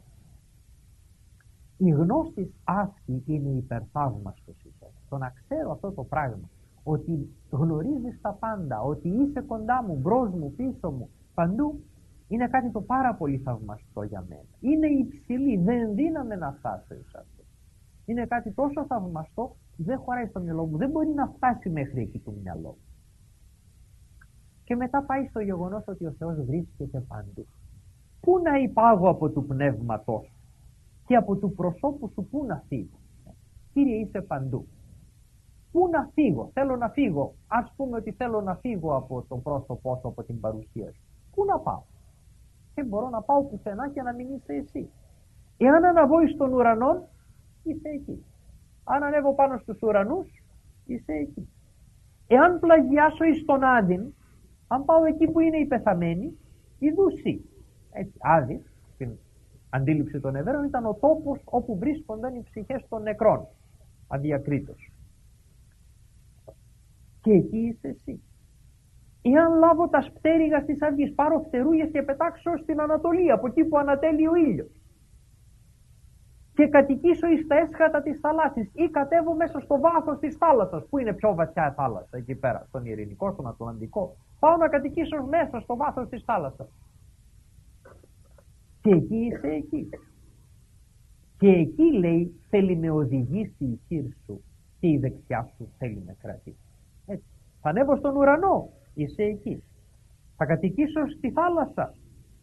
Η γνώση αυτή είναι υπερθαύμαστος ίσως. Το να ξέρω αυτό το πράγμα, ότι γνωρίζεις τα πάντα, ότι είσαι κοντά μου, μπρος μου, πίσω μου, παντού, είναι κάτι το πάρα πολύ θαυμαστό για μένα. Είναι υψηλή, δεν δύναμαι να φτάσω εις αυτό. Είναι κάτι τόσο θαυμαστό, δεν χωράει στο μυαλό μου, δεν μπορεί να φτάσει μέχρι εκεί το μυαλό μου. Και μετά πάει στο γεγονός ότι ο Θεός βρίσκεται παντού. Πού να υπάγω από του πνεύματός και από του προσώπου σου, πού να φύγω? Κύριε, είσαι παντού. Πού να φύγω? Θέλω να φύγω. Ας πούμε ότι θέλω να φύγω από το πρόσωπό σου, από την παρουσία σου. Πού να πάω? Δεν μπορώ να πάω πουθενά και να μην είσαι εσύ. Εάν αναβώ εις των ουρανών, είσαι εκεί. Αν ανέβω πάνω στους ουρανούς, είσαι εκεί. Εάν πλαγιάσω εις τον Άδην, αν πάω εκεί που είναι οι πεθαμένοι, ιδούσι. Έτσι, Άδη, στην αντίληψη των Εβραίων, ήταν ο τόπος όπου βρίσκονταν οι ψυχές των νεκρών, αδιακρίτως. Και εκεί είσαι εσύ. Εάν λάβω τα σπτέρυγα της αυγής, πάρω φτερούγες και πετάξω στην Ανατολή, από εκεί που ανατέλει ο ήλιος, και κατοικήσω εις τα έσχατα της θαλάσσης, ή κατέβω μέσα στο βάθος της θάλασσας, που είναι πιο βαθιά θάλασσα, εκεί πέρα, στον Ειρηνικό, στον Ατλαντικό, πάω να κατοικήσω μέσα στο βάθος της θάλασσας. Και εκεί είσαι εκεί. Και εκεί, λέει, θέλει με οδηγήσει η χείρ σου και η δεξιά σου θέλει με κρατήσει. Έτσι. Θα ανέβω στον ουρανό, είσαι εκεί. Θα κατοικήσω στη θάλασσα,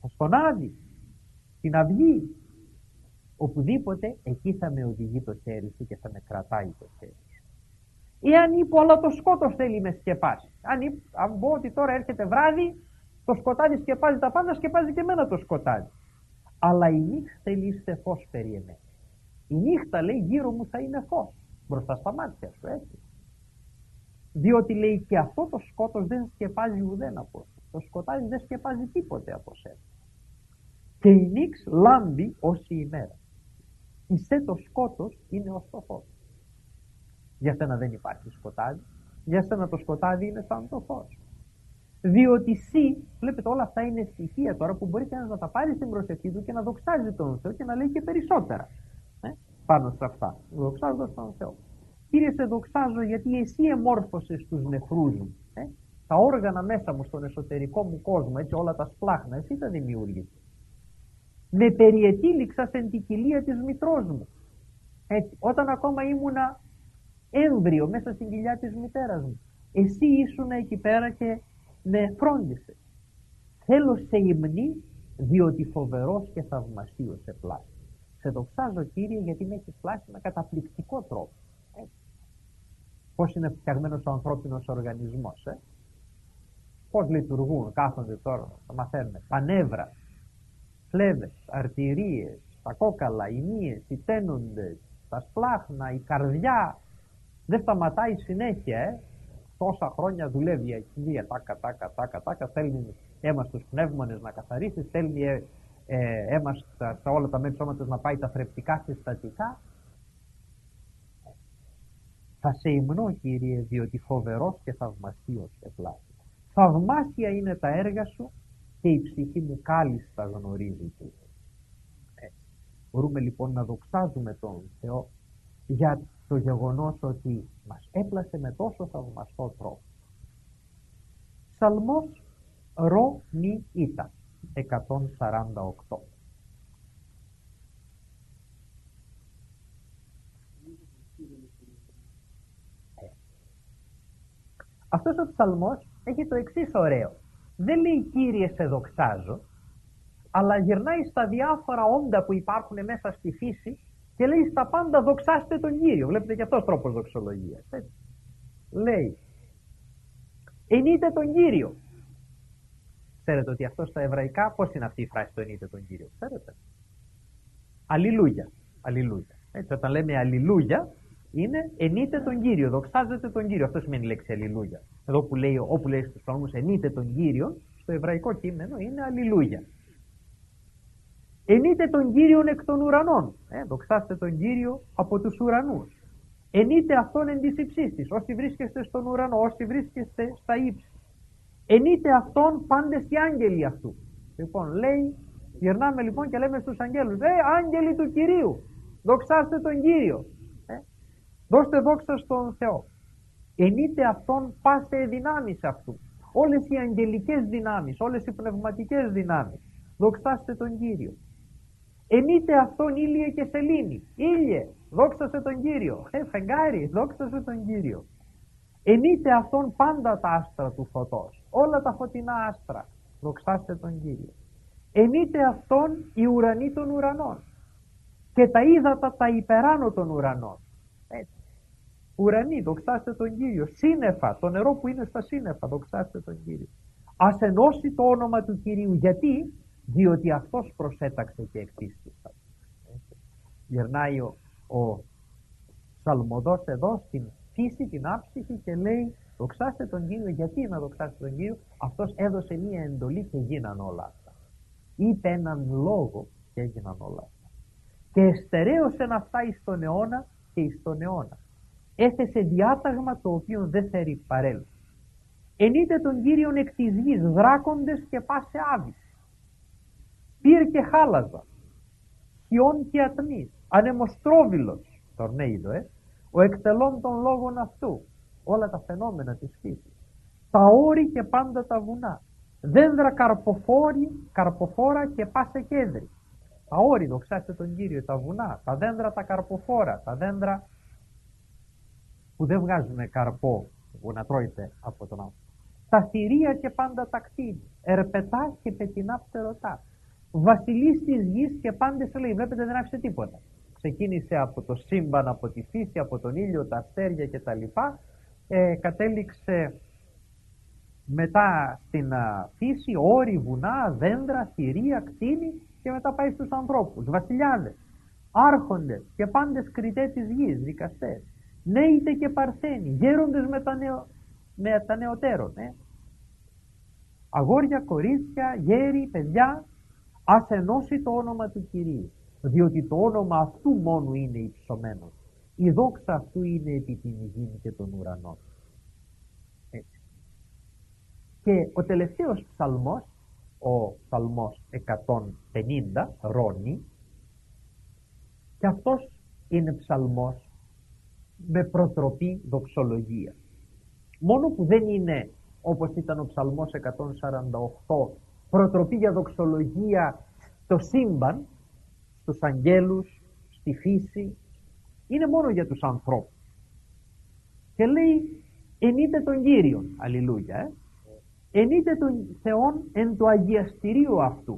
στον Άδη, στην Αυγή, οπουδήποτε, εκεί θα με οδηγεί το χέρι σου και θα με κρατάει το χέρι σου. Εάν είπω, αλλά το σκότος θέλει με σκεπάσει. Αν, είπ, αν πω ότι τώρα έρχεται βράδυ, το σκοτάδι σκεπάζει τα πάντα, σκεπάζει και εμένα το σκοτάδι. Αλλά η νύχτα θέλει είστε φως περί εμένα. Η νύχτα, λέει, γύρω μου θα είναι φως, μπροστά στα μάτια σου, έτσι. Διότι, λέει, και αυτό το σκότος δεν σκεπάζει ουδέν από σου. Το σκοτάδι δεν σκεπάζει τίποτε από σένα. Και η νύξ λάμπει ως η ημέρα. Ισέ το σκότος είναι ως το φως. Για σένα δεν υπάρχει σκοτάδι. Για σένα το σκοτάδι είναι σαν το φως. Διότι εσύ, βλέπετε, όλα αυτά είναι στοιχεία τώρα που μπορεί κανένας να τα πάρει στην προσευχή του και να δοξάζει τον Θεό και να λέει και περισσότερα ε, πάνω σε αυτά. Δοξάζοντας τον Θεό. Κύριε, σε δοξάζω γιατί εσύ εμόρφωσες τους νεφρούς μου. Ε, τα όργανα μέσα μου, στον εσωτερικό μου κόσμο, έτσι όλα τα σπλάχνα, εσύ τα δημιούργησες. Με περιετήληξα εν την κοιλία της μητρός μου. Έτσι, όταν ακόμα ήμουνα έμβριο μέσα στην κοιλιά της μητέρας μου, εσύ ήσουν εκεί πέρα και με φρόντισες. Θέλω σε υμνή, διότι φοβερός και θαυμασίος σε πλάσει. Σε δοξάζω, Κύριε, γιατί με έχεις πλάσει με καταπληκτικό τρόπο. Έτσι. Πώς είναι φτιαγμένος ο ανθρώπινος οργανισμός, ε? Πώς λειτουργούν, κάθονται τώρα, θα μαθαίνουμε. Τα νεύρα, φλέβες, αρτηρίες, τα κόκαλα, οι μύες, οι τένοντες, τα σπλάχνα, η καρδιά. Δεν σταματάει συνέχεια, ε. Τόσα χρόνια δουλεύει η ακινδία, τάκα, τάκα, τάκα, τάκα, στέλνει αίμα στους πνεύμονες να καθαρίσει, στέλνει ε, ε, αίμα στα, στα όλα τα μέρη σώματος να πάει τα θρεπτικά συστατικά. Θα σε υμνώ, Κύριε, διότι φοβερός και θαυμασίος σε πλάση. Θαυμάσια είναι τα έργα σου και η ψυχή μου κάλλιστα γνωρίζει του. Ε, μπορούμε λοιπόν να δοξάζουμε τον Θεό για το γεγονός ότι μας έπλασε με τόσο θαυμαστό τρόπο. Ψαλμός ρο μη ήτα εκατόν σαράντα οκτώ. Ε. Αυτός ο ψαλμός έχει το εξής ωραίο. Δεν λέει Κύριε σε δοξάζω, αλλά γυρνάει στα διάφορα όντα που υπάρχουν μέσα στη φύση και λέει στα πάντα δοξάστε τον Κύριο. Βλέπετε και αυτός τρόπος δοξολογίας. Έτσι. Λέει ενείτε τον Κύριο. Ξέρετε ότι αυτό στα εβραϊκά πώς είναι αυτή η φράση το ενείτε τον Κύριο. Ξέρετε. Αλληλούια. Αλληλούια. Έτσι, όταν λέμε αλληλούια είναι ενείτε τον Κύριο. Δοξάζετε τον Κύριο. Αυτό σημαίνει η λέξη αλληλούια. Εδώ που λέει, όπου λέει στους Ψαλμούς ενείτε τον Κύριο, στο εβραϊκό κείμενο είναι αλληλούια. Ενείτε τον Κύριον εκ των ουρανών. Ε, δοξάστε τον Κύριο από τους ουρανούς. Ενείτε αυτόν εν της υψής της. Όσοι βρίσκεστε στον ουρανό, όσοι βρίσκεστε στα ύψη. Ενείτε αυτόν πάντες οι άγγελοι αυτού. Λοιπόν, λέει, γυρνάμε λοιπόν και λέμε στους αγγέλους, Ε, άγγελοι του Κυρίου, δοξάστε τον Κύριο. Ε, δώστε δόξα στον Θεό. Ενείτε αυτόν πάσε δυνάμεις αυτού. Όλες οι αγγελικές δυνάμεις, όλες οι πνευματικές δυνάμεις. Δοξάστε τον Κύριο. Ενείτε αυτόν ήλιε και σελήνη. Ήλιε, δόξασε τον Κύριο. Ε, φεγγάρι, δόξασε τον Κύριο. Ενείτε αυτόν πάντα τα άστρα του φωτός. Όλα τα φωτεινά άστρα. Δοξάστε τον Κύριο. Ενείτε αυτόν οι ουρανοί των ουρανών. Και τα ύδατα τα υπεράνω των ουρανών. Έτσι. Ουρανοί, δοξάστε τον Κύριο. Σύννεφα, το νερό που είναι στα σύννεφα, δοξάστε τον Κύριο. Ας ενώσει το όνομα του Κυρίου. Γιατί? Διότι αυτός προσέταξε και εκτίστησαν. Γυρνάει ο, ο Ψαλμοδός εδώ στην φύση, την άψυχη και λέει δοξάστε τον Κύριο. Γιατί να δοξάστε τον Κύριο? Αυτός έδωσε μία εντολή και γίναν όλα αυτά. Είπε έναν λόγο και έγιναν όλα αυτά. Και εστερέωσε αυτά εις τον αιώνα και εις τον αιώνα. Έθεσε διάταγμα το οποίο δεν θέλει παρέλθει. Ενείτε τον Κύριον εκ της γης, δράκοντες και πάσε άβυση. Πυρ και χάλαζα, χιόν και ατμής, ανεμοστρόβιλος, τορνέιδο, ε, ο εκτελών των λόγων αυτού, όλα τα φαινόμενα της φύσης, τα όρη και πάντα τα βουνά, δένδρα καρποφόρη, καρποφόρα και πάσε κέδρη. Τα όρη, δοξάστε τον Κύριο, τα βουνά, τα δένδρα τα καρποφόρα, τα δένδρα που δεν βγάζουν καρπό που να τρώйте από τον άνθρωπο. Τα θηρία και πάντα τα κτίνη, ερπετά και πετεινά πτερωτά. βασιλείς της γης και πάντες, λέει, βλέπετε, δεν άφησε τίποτα. Ξεκίνησε από το σύμπαν, από τη φύση, από τον ήλιο, τα αστέρια κτλ. Ε, κατέληξε μετά στην α, φύση, όρη, βουνά, δέντρα, θηρία, κτίνη, και μετά πάει στους ανθρώπους, βασιλιάδες, άρχοντες και πάντες κριτές της γης, δικαστές, νέητε και παρθένοι, γέροντες με τα, νεο, με τα νεωτέρων, ε. αγόρια, κορίτσια, γέροι, παιδιά, ας ενώσει το όνομα του Κυρίου, διότι το όνομα αυτού μόνο είναι υψωμένο, η δόξα αυτού είναι επί την γη και τον ουρανό. Έτσι. Και ο τελευταίος ψαλμός, ο ψαλμός εκατόν πενήντα, Ρώνη, και αυτός είναι ψαλμός με προτροπή δοξολογία. Μόνο που δεν είναι, όπως ήταν ο ψαλμός εκατόν σαράντα οκτώ, προτροπή για δοξολογία στο σύμπαν, στους αγγέλους, στη φύση, είναι μόνο για τους ανθρώπους. Και λέει, ενείτε τον Κύριον, αλληλούια, ε. ενείτε τον Θεόν εν το αγιαστηρίο αυτού.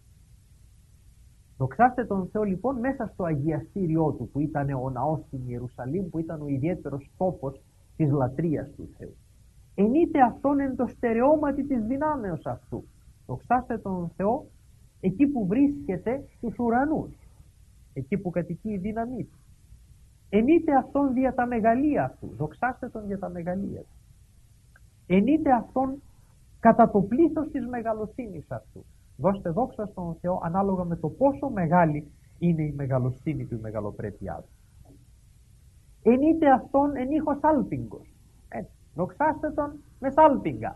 Δοξάστε τον Θεό λοιπόν μέσα στο αγιαστήριό του, που ήταν ο ναός στην Ιερουσαλήμ, που ήταν ο ιδιαίτερος τόπος της λατρείας του Θεού. Ενείτε αυτόν εν το στερεώματι της δυνάμεως αυτού. Δοξάστε τον Θεό εκεί που βρίσκεται στους ουρανούς, εκεί που κατοικεί η δύναμή του. Ενείτε αυτόν δια τα μεγαλεία αυτού. Δοξάστε τον για τα μεγαλεία του. Ενείτε αυτόν κατά το πλήθος της μεγαλοσύνης αυτού. Δώστε δόξα στον Θεό ανάλογα με το πόσο μεγάλη είναι η μεγαλοσύνη του, η μεγαλοπρέπειά του. Ενείτε αυτόν εν ήχος άλπιγκος. Έτσι. Δοξάστε τον με σάλπιγγα.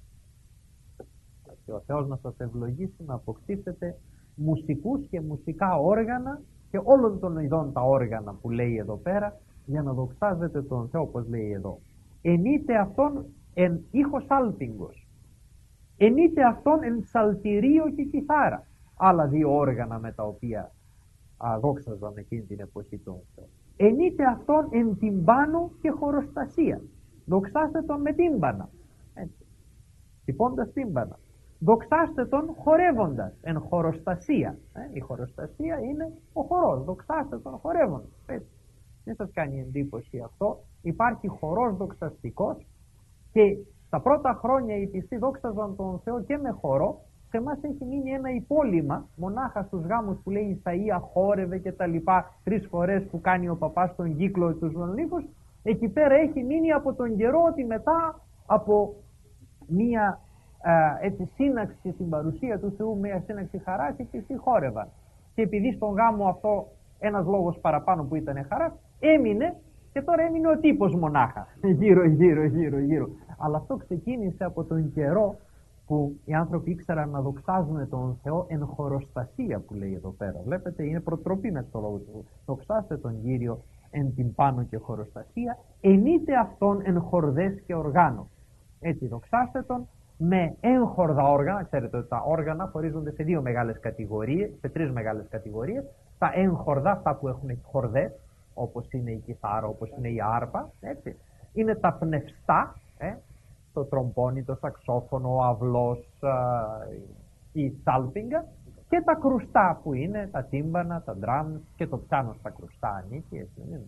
Και ο Θεός να σας ευλογήσει να αποκτήσετε μουσικούς και μουσικά όργανα και όλων των ειδών τα όργανα που λέει εδώ πέρα, για να δοξάζετε τον Θεό, όπως λέει εδώ. Ενείτε αυτόν εν ήχος άλπιγκος. Ενείτε αυτόν εν ψαλτηρίο και κιθάρα. Άλλα δύο όργανα με τα οποία α, δόξαζαν εκείνη την εποχή τον Θεό. Ενείτε αυτόν εν τυμπάνο και χοροστασία. Δοξάστε τον με τύμπανα. Έτσι. Τυπώντας τύμπανα. Δοξάστε τον χορεύοντας εν χοροστασία. Ε, η χοροστασία είναι ο χορός. Δοξάστε τον χορεύοντας. Έτσι. Δεν σας κάνει εντύπωση αυτό. Υπάρχει χορός δοξαστικός και τα πρώτα χρόνια οι πιστοί δόξαζαν τον Θεό και με χορό. Σε εμάς έχει μείνει ένα υπόλοιμα, μονάχα στους γάμους που λέει Ισαΐα χόρευε και τα λοιπά, τρεις φορές που κάνει ο παπάς τον κύκλο τους μονολίφους. Εκεί πέρα έχει μείνει από τον καιρό ότι μετά από μία α, έτσι, σύναξη στην παρουσία του Θεού, μία σύναξη χαράς, οι πιστοί χόρευαν. Και επειδή στον γάμο αυτό ένας λόγος παραπάνω που ήταν χαράς, έμεινε και τώρα έμεινε ο τύπος μονάχα. Γύρω, γύρω, γύρω, γύρω. Αλλά αυτό ξεκίνησε από τον καιρό που οι άνθρωποι ήξεραν να δοξάζουν τον Θεό εν χοροστασία, που λέει εδώ πέρα. Βλέπετε, είναι προτροπή με το λόγο του. Δοξάστε τον Κύριο εν την πάνω και χοροστασία, ενείτε αυτόν εν χορδές και οργάνων. Έτσι, δοξάστε τον με έγχορδα όργανα. Ξέρετε ότι τα όργανα χωρίζονται σε δύο μεγάλες κατηγορίες, σε τρεις μεγάλες κατηγορίες. Τα έγχορδα, αυτά που έχουν χορδές, όπως είναι η κιθάρα, όπως είναι η άρπα, έτσι. Είναι τα πνευστά, ε, το τρομπόνι, το σαξόφωνο, ο αυλός, α, η σάλπιγγα, και τα κρουστά που είναι τα τύμπανα, τα ντράμ και το πιάνο στα κρουστά ανήκει, έτσι είναι.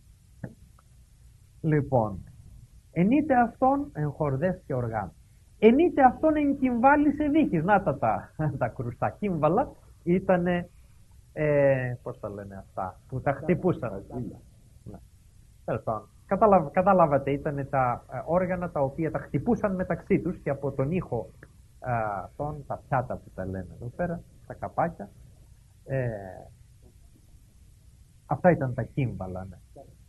Λοιπόν, ενείτε αυτόν εν χορδές και οργάνων. Ενείτε αυτόν εν κυμβάλι σε δίχης. Να τα, τα, τα κρουστά κύμβαλα ήτανε, ε, πώς τα λένε αυτά, που τα χτυπούσαν. Καταλάβα, καταλάβατε, ήταν τα ε, όργανα τα οποία τα χτυπούσαν μεταξύ τους και από τον ήχο ε, αυτών, τα πιάτα που τα λένε εδώ πέρα, τα καπάκια, ε, αυτά ήταν τα κύμβαλα, ναι.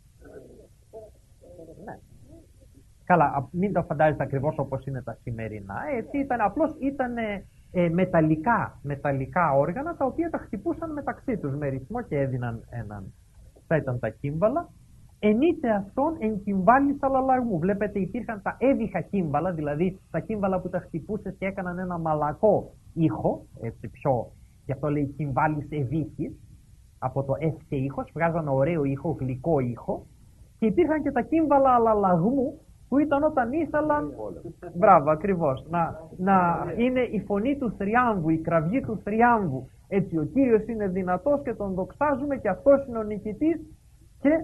Ναι. Καλά, μην το φαντάζεστε ακριβώς όπως είναι τα σημερινά. Έτσι ήταν, απλώς ήταν ε, μεταλλικά, μεταλλικά όργανα τα οποία τα χτυπούσαν μεταξύ τους με ρυθμό και έδιναν έναν. Αυτά ήταν τα κύμβαλα. Ενείτε αυτόν εν κυμβάλι σαλαλαγμού. Βλέπετε, υπήρχαν τα έβυχα κύμβαλα, δηλαδή τα κύμβαλα που τα χτυπούσες και έκαναν ένα μαλακό ήχο, έτσι πιο, γι' αυτό λέει κυμβάλης εβύχης, από το εφ και ήχος, βγάζαν ωραίο ήχο, γλυκό ήχο. Και υπήρχαν και τα κύμβαλα αλαλαγμού, που ήταν όταν ήθελαν, μπράβο ακριβώς, να, να είναι η φωνή του θριάμβου, η κραυγή του θριάμβου. Έτσι ο Κύριος είναι δυνατός και τον δοξάζουμε και αυτός είναι ο νικητής και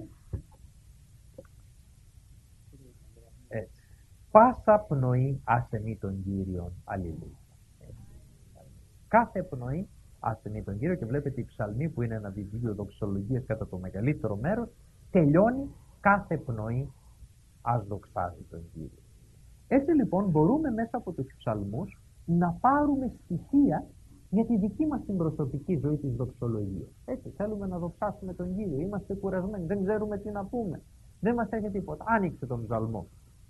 έτσι. Πάσα πνοή ασθενεί τον Κύριον. Αλληλούια. Κάθε πνοή ασθενεί τον Κύριο, και βλέπετε η ψαλμή που είναι ένα βιβλίο δοξολογίας κατά το μεγαλύτερο μέρος, τελειώνει κάθε πνοή ας δοξάζει τον Κύριο. Έτσι λοιπόν μπορούμε μέσα από τους ψαλμούς να πάρουμε στοιχεία για τη δική μας την προσωπική ζωή της δοξολογίας. Έτσι θέλουμε να δοξάσουμε τον Κύριο, είμαστε κουρασμένοι, δεν ξέρουμε τι να πούμε, δεν μας έρχεται τίποτα. Άνοιξε τον ψαλμό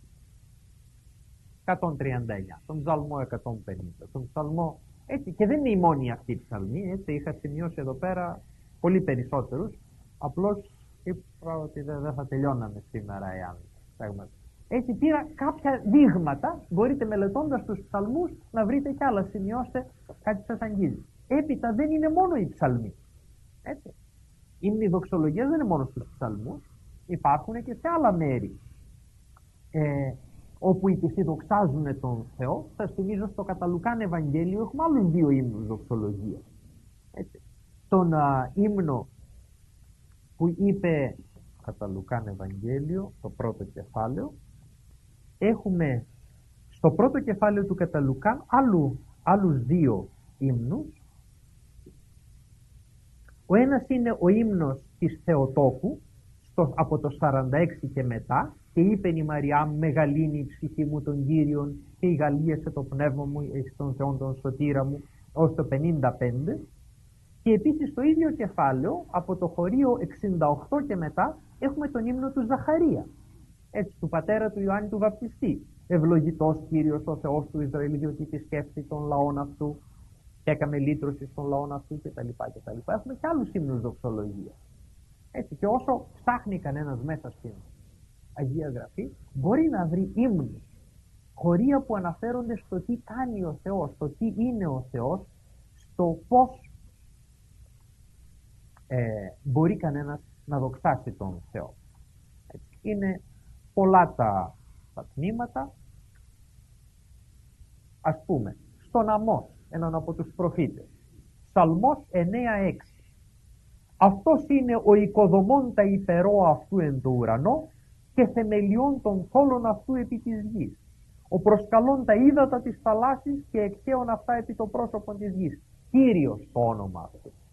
εκατόν τριάντα εννιά, τον ψαλμό εκατόν πενήντα, τον ψαλμό. Έτσι, και δεν είναι η μόνη αυτή η ψαλμή, έτσι, είχα σημειώσει εδώ πέρα πολύ περισσότερους, απλώς είπα ότι δεν, δεν θα τελειώναμε σήμερα εάν πράγματι. Έτσι πήρα κάποια δείγματα, μπορείτε μελετώντας τους ψαλμούς να βρείτε κι άλλα, σημειώστε κάτι σας αγγίζει. Έπειτα δεν είναι μόνο η ψαλμή, έτσι. Είναι η δοξολογία, δεν είναι μόνο στους ψαλμούς, υπάρχουν και σε άλλα μέρη. Ε, όπου οι πιστοί δοξάζουν τον Θεό. Σας θυμίζω στο κατά Λουκάν Ευαγγέλιο έχουμε άλλους δύο ύμνους δοξολογίας. Έτσι. Τον α, ύμνο που είπε κατά Λουκάν Ευαγγέλιο, το πρώτο κεφάλαιο, έχουμε στο πρώτο κεφάλαιο του κατά Λουκάν άλλου, άλλους δύο ύμνους. Ο ένας είναι ο ύμνος της Θεοτόκου, στο, από το σαράντα έξι και μετά, και είπε η Μαριά, μεγαλύνει η ψυχή μου τον Κύριον και η γαλλίασε το πνεύμα μου εις τον Θεόν τον σωτήρα μου, ως το πενήντα πέντε. Και επίσης στο ίδιο κεφάλαιο, από το χωρίο εξήντα οκτώ και μετά, έχουμε τον ύμνο του Ζαχαρία, έτσι, του πατέρα του Ιωάννη του Βαπτιστή. Ευλογητός Κύριος ο Θεός του Ισραήλ, διότι επισκέφθη τον λαόν αυτού και έκαμε λύτρωση στον λαόν αυτού κτλ. κτλ. Έχουμε και άλλους ύμνους δοξολογίας. Έτσι, και όσο ψάχνει κανένας μέσα στην Αγία Γραφή, μπορεί να βρει ύμνους, χωρία που αναφέρονται στο τι κάνει ο Θεός, στο τι είναι ο Θεός, στο πώς ε, μπορεί κανένας να δοξάσει τον Θεό. Έτσι, είναι πολλά τα, τα τμήματα. Ας πούμε, στον Αμώς, έναν από τους προφήτες, Ψαλμός εννέα έξι. Αυτός είναι ο οικοδομών τα υπερό αυτού εν το ουρανό και θεμελιών των θόλων αυτού επί της γης. Ο προσκαλών τα ύδατα της θαλάσσης και εκχέων αυτά επί το πρόσωπο της γης. Κύριος το όνομα αυτού.